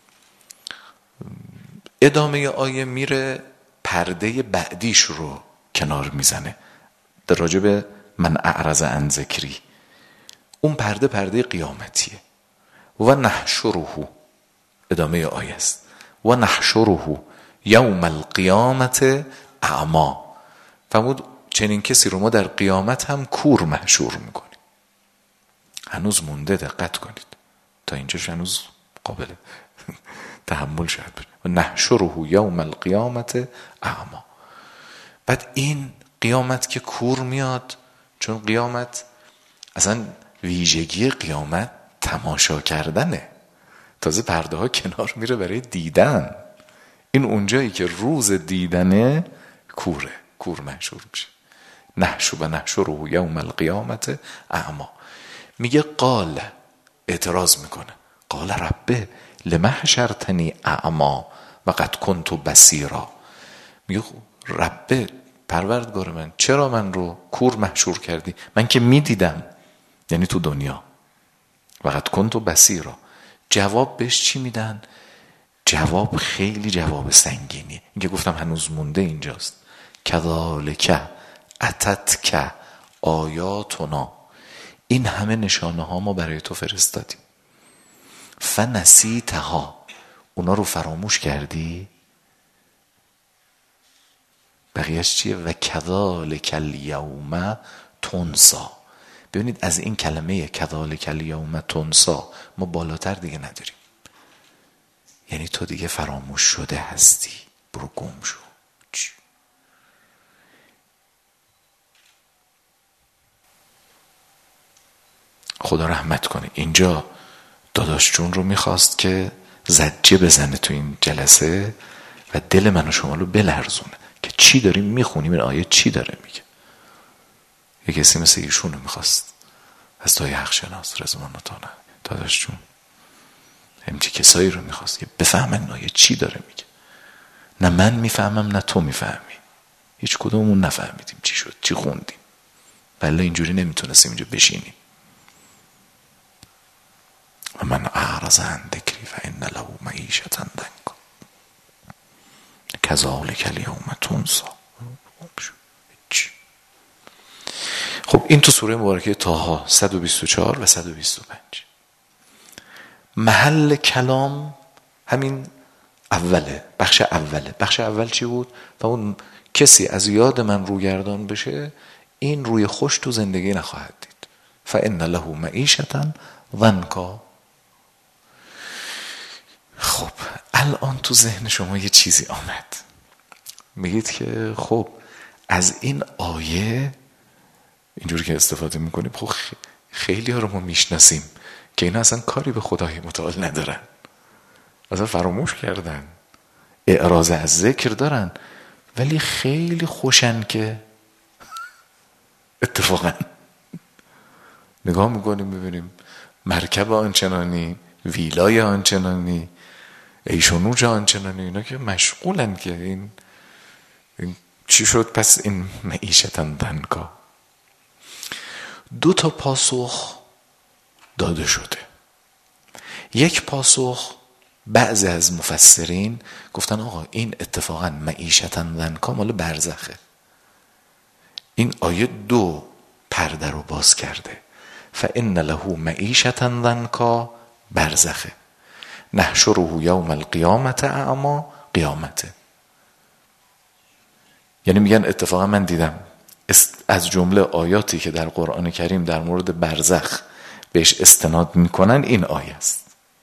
ادامه آیه میره پرده بعدیش رو کنار میزنه در راجع به من اعرض عن ذکری. اون پرده پرده قیامتیه. و نحشره، ادامه آیه است، و نحشره یوم القیامت اعما. فرمود چنین کسی رو ما در قیامت هم کور محشور میکنیم. هنوز مونده، دقت کنید تا اینجاش هنوز قابل تحمل شاید بشه. و نحشره یوم القیامت اعما. بعد این قیامت که کور میاد، چون قیامت اصلا ویژگی قیامت تماشا کردنه، تازه پرده ها کنار میره برای دیدن. این اونجایی که روز دیدنه کوره، کور محشور میشه. نحشو و نحشره یوم القیامت اعما. میگه قال، اعتراض میکنه، قال ربه لما حشرتنی اعما و قد کنت بصیرا. میگه ربه پروردگار من چرا من رو کور محشور کردی؟ من که میدیدم، یعنی تو دنیا. وقت کنت و بصیرا. جواب بهش چی میدن؟ جواب خیلی جواب سنگینی. اینکه گفتم هنوز مونده اینجاست. کذالک اتتک آیاتنا، این همه نشانه ها ما برای تو فرستادیم. فنسیتها، اونا رو فراموش کردی. بقیهش چیه؟ و کذالک الیوم تنسی. ببینید از این کلمه کذالک الیوم تنسی ما بالاتر دیگه نداریم. یعنی تو دیگه فراموش شده هستی، برو گم شو. خدا رحمت کنه. اینجا داداش جون رو میخواست که زجه بزنه تو این جلسه و دل من و شما رو بلرزونه که چی داریم میخونیم، این آیه چی داره میگه. یه کسی مثل ایشون رو میخواست از دای حق شناس رضوان الله داداش جون همچی کسایی رو میخواست که بفهمن این آیه چی داره میگه. نه من میفهمم نه تو میفهمی، هیچ کدوممون نفهمیدیم چی شد، چی خوندیم. بله اینجوری نمیتونستیم اینجا بشینیم. و من اعرض عن ذکری فان له معیشة ضنکا کذالک الیوم تنسی. خب این تو سوره مبارکه طه صد و بیست و چهار و صد و بیست و پنج. محل کلام همین اوله، بخش اوله. بخش اول چی بود؟ و اون کسی از یاد من روگردان بشه این روی خوش تو زندگی نخواهد دید. فان له معیشة ضنکا. خب الان تو ذهن شما یه چیزی آمد، میگید که خب از این آیه اینجوری که استفاده میکنیم خب خیلی ها رو ما میشناسیم که اینا اصلا کاری به خدای متعال ندارن، اصلا فراموش کردن، اعراض از ذکر دارن، ولی خیلی خوشن که اتفاقا نگاه میکنیم ببینیم مرکب آنچنانی، ویلای آنچنانی، ایشونوج آنچنانی، اینا که مشغولن که این, این چی شد پس این معیشة ضنکا. دو تا پاسخ داده شده. یک پاسخ بعضی از مفسرین گفتن آقا این اتفاقا معیشة ضنکا مال برزخه. این آیه دو پرده رو باز کرده. فان له معیشة ضنکا برزخه، نحشره یوم القیامة اعمی، قیامته. یعنی میگن اتفاقا من دیدم از جمله آیاتی که در قرآن کریم در مورد برزخ بهش استناد میکنن این آیه است.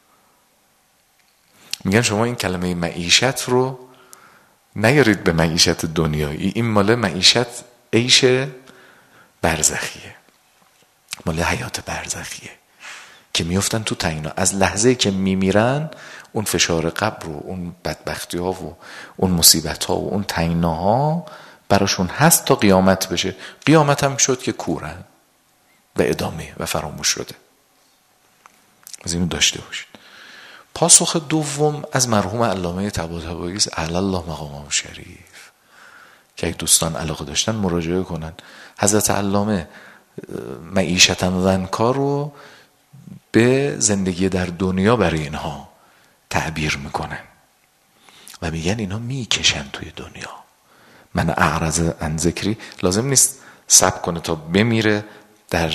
میگن شما این کلمه معیشت رو نیارید به معیشت دنیایی، این مال معیشت عیش برزخیه، مال حیات برزخیه که میفتن تو تنگنا. از لحظه که میمیرن اون فشار قبر و اون بدبختی ها و اون مصیبت ها و اون تنگناها براشون هست تا قیامت بشه. قیامت هم شد که کورن و ادامه و فراموش شده. از اینو داشته باشید. پاسخ دوم از مرحوم علامه طباطبایی است، اعلی الله مقامه شریف، که اگه دوستان علاقه داشتن مراجعه کنن. حضرت علامه معیشة ضنکا رو به زندگی در دنیا برای اینها تعبیر میکنن و میگن اینا میکشن توی دنیا. من اعرض عن ذکری لازم نیست صبر کنه تا بمیره در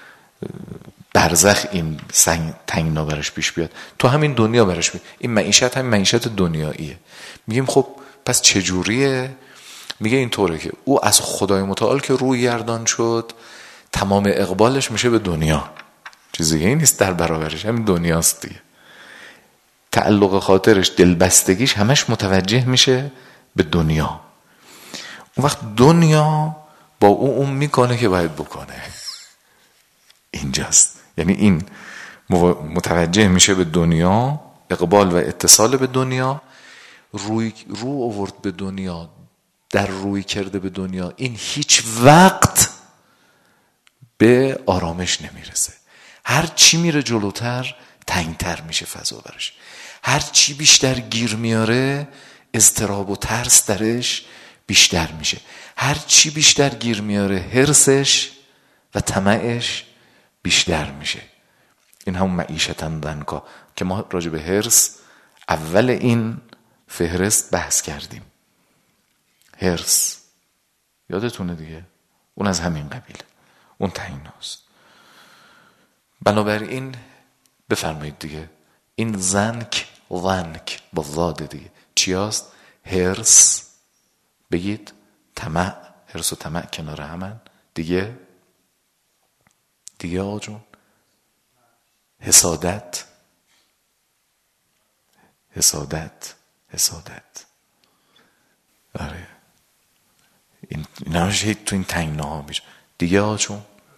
برزخ این تنگنا برش پیش بیاد، تو همین دنیا برش بیاد. این معیشت هم معیشت دنیاییه. میگیم خب پس چجوریه؟ میگه اینطوره که او از خدای متعال که روی گردان شد تمام اقبالش میشه به دنیا، چیزی دیگه نیست در برابرش، همین دنیاست دیگه. تعلق خاطرش، دلبستگیش همش متوجه میشه به دنیا. اون وقت دنیا با او اون میکنه که باید بکنه. اینجاست. یعنی این متوجه میشه به دنیا، اقبال و اتصال به دنیا، روی رو آورد به دنیا، در روی کرده به دنیا. این هیچ وقت به آرامش نمیرسه. هر چی میره جلوتر تنگتر میشه فضا برش. هر چی بیشتر گیر میاره اضطراب و ترس درش بیشتر میشه. هر چی بیشتر گیر میاره حرصش و طمعش بیشتر میشه. این همون معیشتن ضنکا که ما راجع به حرص اول این فهرست بحث کردیم. حرص یادتونه دیگه، اون از همین قبیله، اون تهیناست. بنابراین بفرمایید دیگه این زنک ضنک با زاد دیگه چی هست؟ حرص بگید، طمع، حرص و طمع کنار همن دیگه. دیگه آقا جون حسادت حسادت حسادت آره این نهاش هیچ تو این تنگناها میشه دیگه آقا جون.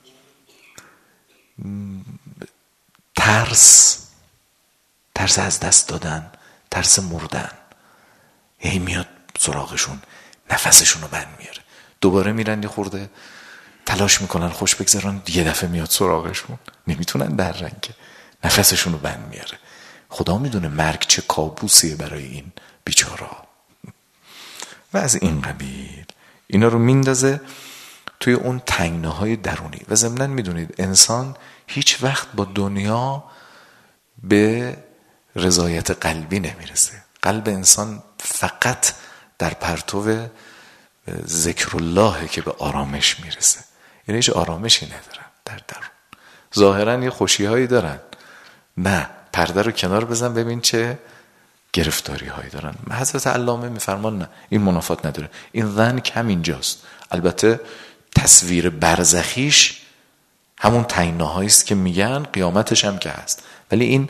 ترس ترس از دست دادن، ترس مردن، هی میاد سراغشون، نفسشون رو بند میاره، دوباره میرن یه خورده تلاش میکنن خوش بگذرن، یه دفعه میاد سراغشون، نمیتونن درن که نفسشون رو بند میاره. خدا میدونه مرگ چه کابوسیه برای این بیچارا و از این قبیل. اینا رو میندازه توی اون تنگناهای درونی. و ضمناً میدونید انسان هیچ وقت با دنیا به رضایت قلبی نمیرسه. قلب انسان فقط در پرتو ذکر الله که به آرامش میرسه. یعنی هیچ آرامشی ندارن در درون. ظاهرا یه خوشی هایی دارن، نه پرده رو کنار بزن ببین چه گرفتاری هایی دارن. حضرت علامه میفرمان نه این منافات نداره. این ذنک همینجاست. البته تصویر برزخیش همون تنگناهایی است که میگن، قیامتش هم که هست، ولی این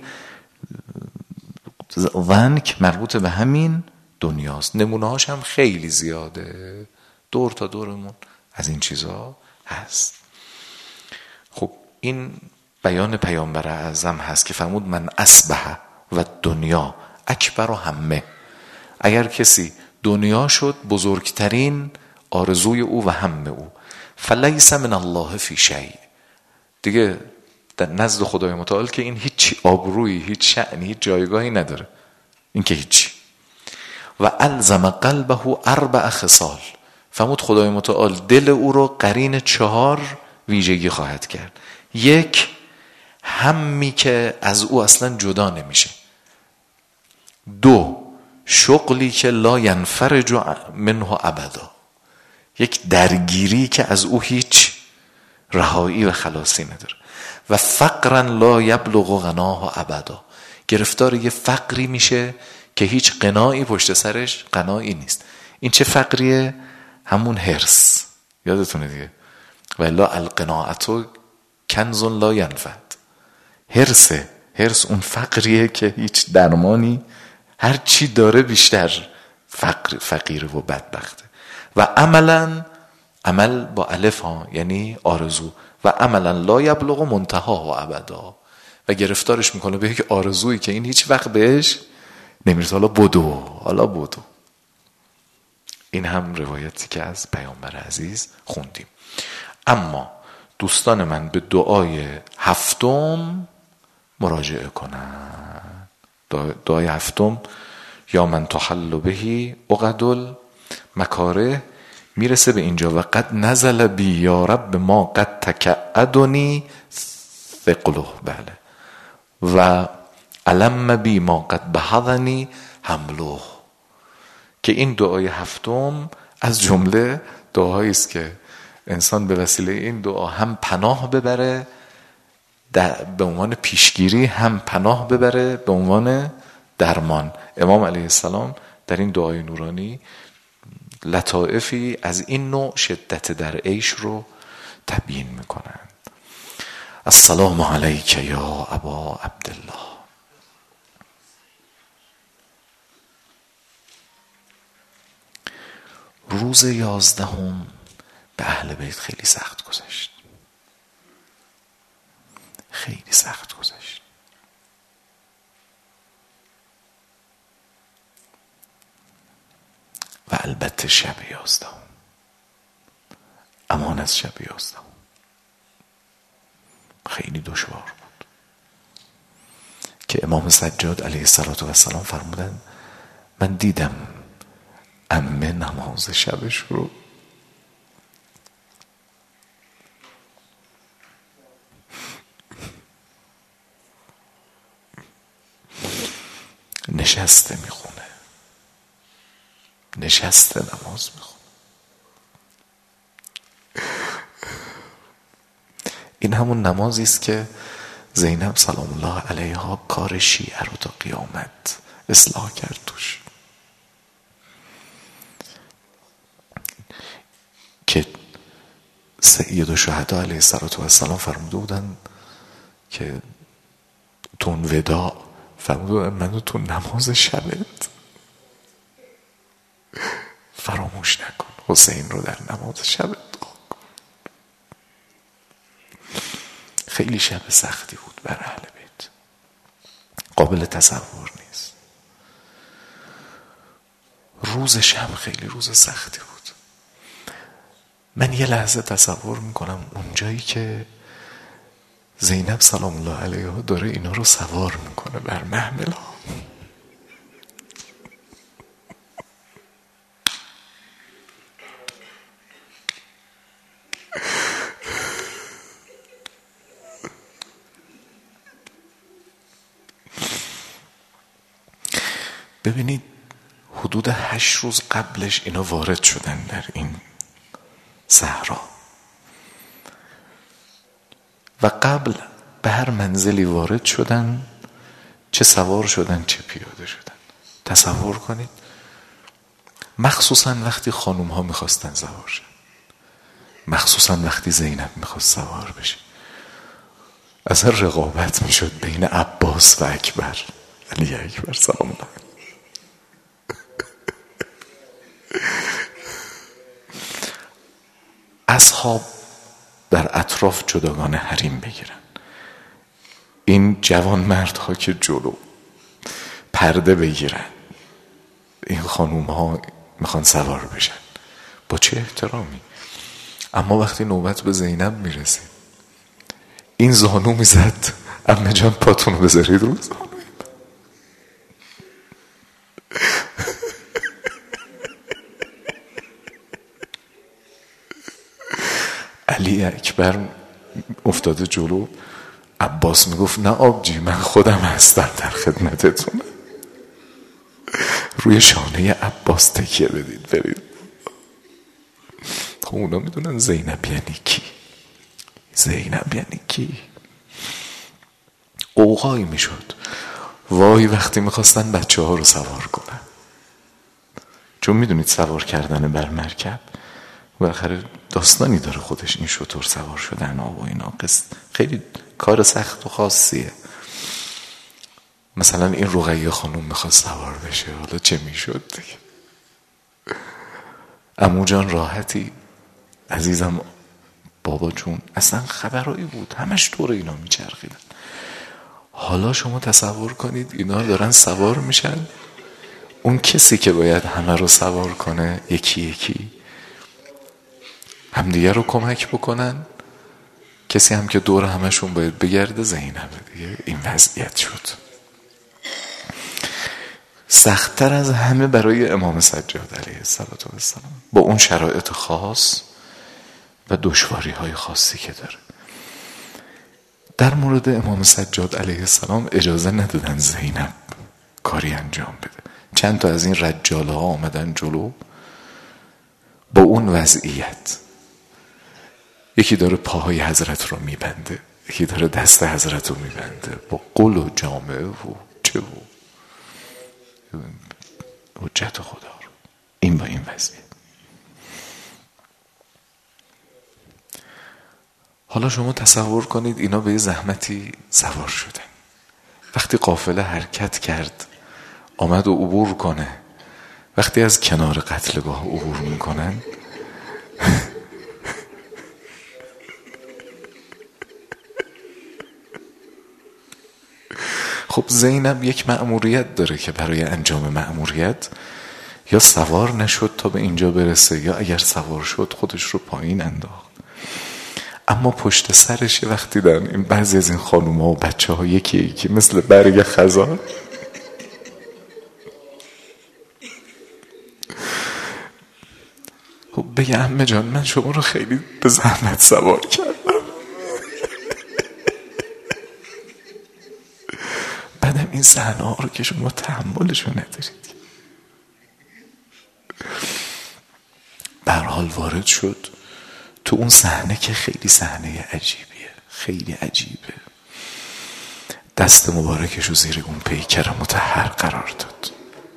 ذنک مربوط به همین دنیاست. نمونه هاش هم خیلی زیاده، دور تا دورمون از این چیزا هست. خب این بیان پیامبر اعظم هست که فرمود من اصبح و دنیا اکبر و همه. اگر کسی دنیا شد بزرگترین آرزوی او و هم او، فلیس من الله فی شیء، دیگه در نزد خدای متعال که این هیچ آبرویی، هیچ شأنی، هیچ جایگاهی نداره، این که هیچی. و الزم قلبه اربع خصال، فرمود خدای متعال دل او رو قرین چهار ویژگی خواهد کرد. یک، همی که از او اصلا جدا نمیشه. دو، شغلی که لا ینفرج منه ابدا، یک درگیری که از او هیچ رهایی و خلاصی نداره. و فقرا لا یبلغ غناه ابدا، گرفتار یه فقری میشه که هیچ قناعی پشت سرش قناعی نیست. این چه فقریه؟ همون حرص، یادتونه دیگه، والا القناعت کنز لا ینفد. حرص حرص اون فقریه که هیچ درمانی، هر چی داره بیشتر فقر فقیره و بدبخته. و عملا، عمل با الف ها یعنی آرزو، و عملا لا یبلغ منتها و ابدا، و گرفتارش میکنه به یک آرزویی که این هیچ وقت بهش نمیرسه. حالا بدو حالا بدو. این هم روایتی که از پیامبر عزیز خوندیم. اما دوستان من به دعای هفتم مراجعه کنن. دعای هفتم یا من تحل بهی عقد المکاره میرسه به اینجا: و قد نزل بی یا رب ما قد تکعدنی ثقله، بله، و علم بی ما قد بحضنی حمله. که این دعای هفتم از جمله دعایی است که انسان به وسیله این دعا هم پناه ببره به عنوان پیشگیری، هم پناه ببره به عنوان درمان. امام علیه السلام در این دعای نورانی لطائفی از این نوع شدت در عیش رو تبیین میکنن. السلام علیک یا ابا عبدالله. روز یازدهم به اهل بیت خیلی سخت گذشت، خیلی سخت گذشت. و البته شب یازدهم، امان از شب یازدهم خیلی دشوار بود که امام سجاد علیه السلام فرمودن من دیدم عمه نماز شبش رو نشسته میخونه، نشسته نماز میخونه. این همون نمازی است که زینب سلام الله علیها کار شیعه رو تا قیامت اصلاح کرد توش، که سید الشهدا علیه السلام فرموده بودن که تون وداع فرموده بودن منو تو نماز شبت فراموش نکن، حسین رو در نماز شبت. خیلی شب سختی بود بر اهل بیت، قابل تصور نیست. روز شب خیلی روز سختی بود. من یه لحظه تصور میکنم اونجایی که زینب سلام الله علیها داره اینا رو سوار میکنه بر محمل ها، ببینید حدود هشت روز قبلش اینا وارد شدن در این صحرا و قبل به هر منزلی وارد شدن، چه سوار شدن چه پیاده شدن. تصور کنید، مخصوصا وقتی خانوم ها میخواستن سوار شدن، مخصوصا وقتی زینب میخواست سوار بشه، اصلا رقابت میشد بین عباس و اکبر، علی اکبر سلام الله. اصحاب در اطراف جداگان حریم بگیرن، این جوان مردها که جلو پرده بگیرن، این خانوم ها میخوان سوار بشن، با چه احترامی. اما وقتی نوبت به زینب میرسه، این زانو میزد عمه جان پاتونو بذارید رو زانو. علی اکبر افتاده جلو، عباس میگفت نه آبجی من خودم هستم در خدمتتون. روی شانه عباس تکیه بدید برید. خب اونا میدونن زینب یعنی کی، زینب یعنی کی. قوقایی میشد وای وقتی میخواستن بچه ها رو سوار کنن، چون میدونید سوار کردن بر مرکب بالاخره داستانی داره خودش، این شطور سوار شدن آب و اینا خیلی کار سخت و خاصیه. مثلا این رقیه خانوم میخواست سوار بشه، حالا چه میشد دیگه. عمو جان راحتی، عزیزم بابا جون، اصلا خبرایی بود همش دور اینا میچرخیدن. حالا شما تصور کنید اینا دارن سوار میشن، اون کسی که باید همه رو سوار کنه یکی یکی همدیگه رو کمک بکنن، کسی هم که دور همشون باید بگرده زینب دیگه. این وضعیت شد. سخت‌تر از همه برای امام سجاد علیه السلام با اون شرایط خاص و دشواری های خاصی که داره. در مورد امام سجاد علیه السلام اجازه ندادن زینب کاری انجام بده. چند تا از این رجاله ها آمدن جلو با اون وضعیت، یکی داره پاهای حضرت رو میبنده، یکی داره دست حضرت رو میبنده با قل و جامعه و چه و حجت خدا رو، این با این وضعیت. حالا شما تصور کنید اینا به یه زحمتی سوار شدن، وقتی قافله حرکت کرد آمد و عبور کنه، وقتی از کنار قتلگاه عبور میکنن خب زینب یک مأموریت داره که برای انجام مأموریت یا سوار نشد تا به اینجا برسه، یا اگر سوار شد خودش رو پایین انداخت. اما پشت سرش وقتی دارن این بعضی از این خانوم ها و بچه ها یکی یکی مثل برگ خزان بگه عمه جان من شما رو خیلی به زحمت سوار کردم. بعدم این صحنه ها رو که شما تحملشو ندارید. به هر حال وارد شد تو اون صحنه که خیلی صحنه عجیبیه، خیلی عجیبه. دست مبارکش رو زیر اون پیکر مطهر قرار داد.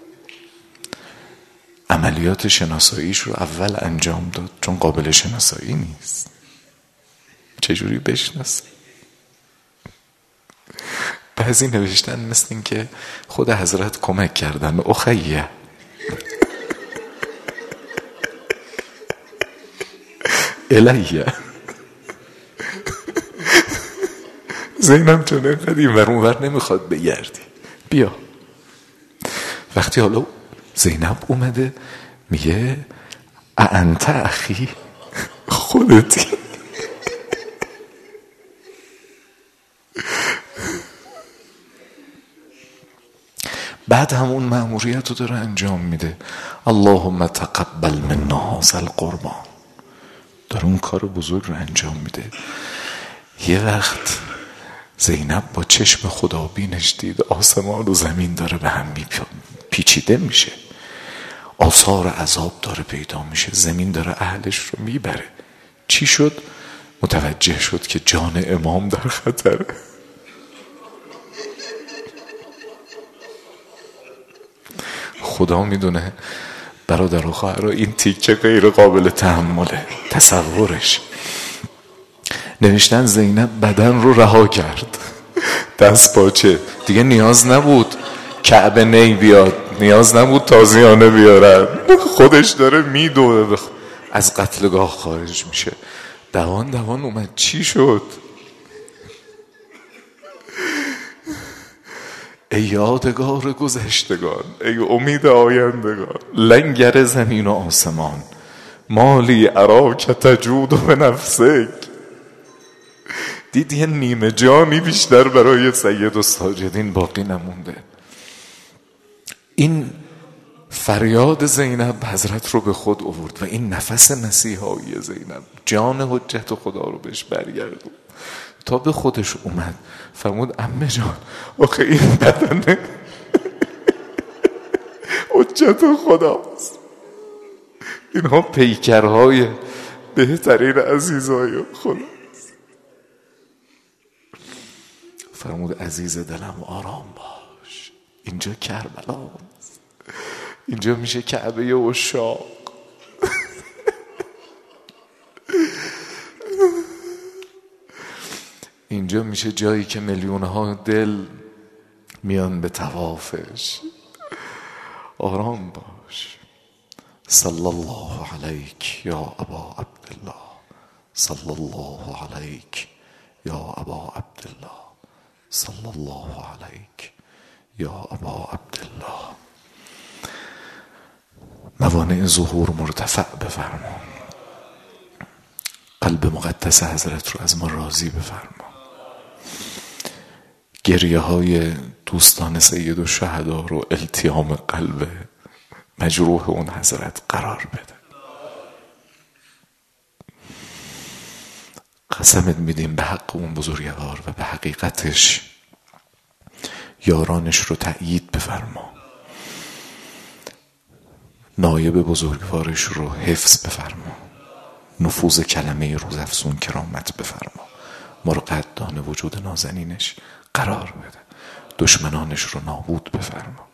عملیات شناساییش رو اول انجام داد چون قابل شناسایی نیست. چجوری بشناسه؟ بعضی نوشتن مثل این که خود حضرت کمک کردن. اخیه الیه زینب چون اینقدر این ور اون ور نمیخواد بگردی، بیا. وقتی حالا زینب اومده میگه انت اخی، خودتی. بعد همون مأموریت رو داره انجام میده. اللهم تقبل منا هذا القربان. داره اون کار بزرگ رو انجام میده. یه وقت زینب با چشم خدابینش دید آسمان و زمین داره به هم پیچیده میشه، آثار عذاب داره پیدا میشه، زمین داره اهلش رو میبره. چی شد؟ متوجه شد که جان امام در خطره. خدا میدونه برادر و خواهرها این تیکه غیر قابل تحمله. تصورش نوشتن زینب بدن رو رها کرد، دست پاچه دیگه نیاز نبود کعبه نی بیاد، نیاز نبود تازیانه بیارن، خودش داره میدوه از قتلگاه خارج میشه. دوان دوان اومد. چی شد؟ ای یادگار گذشتگان، ای امید آیندگان، لنگر زمین و آسمان، مالی اراک تجود به نفسک. دید یه نیمه جانی بیشتر برای سید الساجدین باقی نمونده. این فریاد زینب حضرت رو به خود آورد و این نفس مسیحایی زینب جان حجت خدا رو بهش برگردون. تا به خودش اومد فرمود عمه جان آخه این بدنه حجت خداست، اینها پیکرهای بهترین عزیزای خداست. فرمود عزیز دلم آرام باش، اینجا کربلاست، اینجا میشه کعبه عشاق. اینجا میشه جایی که میلیونها دل میان به طوافش. آرام باش. صلی الله علیک یا ابا عبدالله، صلی الله علیک یا ابا عبدالله، صلی الله علیک یا ابا عبدالله. موانع ظهور مرتفع بفرما. قلب مقدس حضرت رو از ما راضی بفرما. گریه های دوستان سید الشهدا رو التیام قلب مجروح اون حضرت قرار بده. قسمت میدیم به حق اون بزرگوار و به حقیقتش یارانش رو تأیید بفرما. نایب بزرگوارش رو حفظ بفرما. نفوذ کلمه روزافزون کرامت بفرما. ما رو قدردان وجود نازنینش قرار بده. دشمنانش رو نابود بفرما.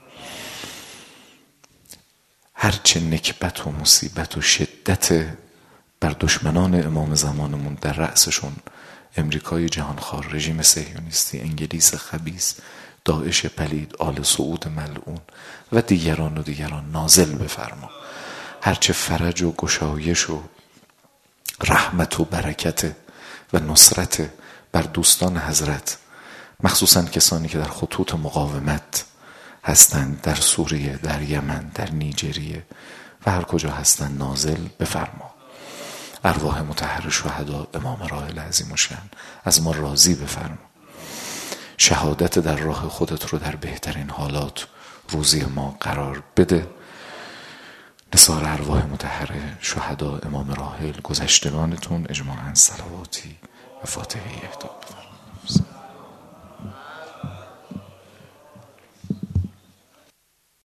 هرچه نکبت و مصیبت و شدت بر دشمنان امام زمانمون در رأسشون امریکای جهانخوار، رژیم صهیونیستی، انگلیس خبیث، داعش پلید، آل سعود ملعون و دیگران و دیگران نازل بفرما. هرچه فرج و گشایش و رحمت و برکت و نصرت بر دوستان حضرت، مخصوصا کسانی که در خطوط مقاومت هستند، در سوریه، در یمن، در نیجریه و هر کجا هستند نازل بفرما. ارواح مطهر شهدا امام راحل عظیم الشأن از ما راضی بفرما. شهادت در راه خودت رو در بهترین حالات روزی ما قرار بده. لسار ارواح مطهره شهدا امام راحل گذشتگانتون اجماعاً صلواتی و فاتحه اهدا بفرمایید.